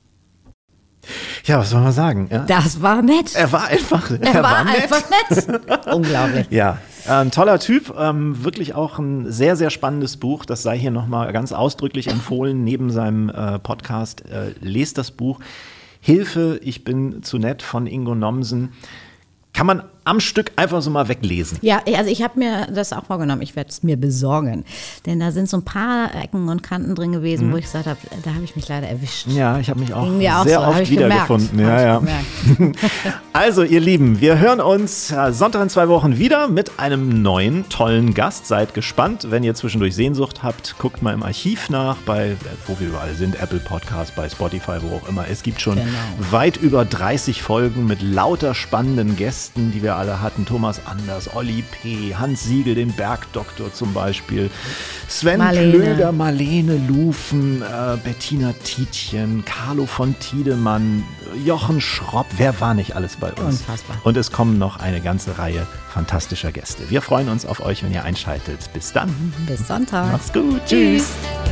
Ja, was soll man sagen? Ja. Das war nett. Er war einfach, er, Er war nett. einfach nett. Unglaublich. Ja, äh, ein toller Typ, ähm, wirklich auch ein sehr, sehr spannendes Buch. Das sei hier nochmal ganz ausdrücklich empfohlen, neben seinem äh, Podcast. Äh, lest das Buch Hilfe, ich bin zu nett von Ingo Nomsen. Kann man am Stück einfach so mal weglesen. Ja, also ich habe mir das auch vorgenommen, ich werde es mir besorgen. Denn da sind so ein paar Ecken und Kanten drin gewesen, Mhm. wo ich gesagt habe, da habe ich mich leider erwischt. Ja, ich habe mich auch Ging mir auch sehr so, hab oft ich gemerkt. wiedergefunden. Hab Ja, ich ja. gemerkt. Also, ihr Lieben, wir hören uns äh, Sonntag in zwei Wochen wieder mit einem neuen, tollen Gast. Seid gespannt. Wenn ihr zwischendurch Sehnsucht habt, guckt mal im Archiv nach, bei, wo wir überall sind, Apple Podcast, bei Spotify, wo auch immer. Es gibt schon Genau. weit über dreißig Folgen mit lauter spannenden Gästen, die wir alle hatten. Thomas Anders, Olli P., Hans Siegel, den Bergdoktor zum Beispiel, Sven Marlene. Klöger, Marlene Lufen, äh, Bettina Tietjen, Carlo von Tiedemann, Jochen Schropp. Wer war nicht alles bei uns? Unfassbar. Und es kommen noch eine ganze Reihe fantastischer Gäste. Wir freuen uns auf euch, wenn ihr einschaltet. Bis dann. Bis Sonntag. Macht's gut. Tschüss. Tschüss.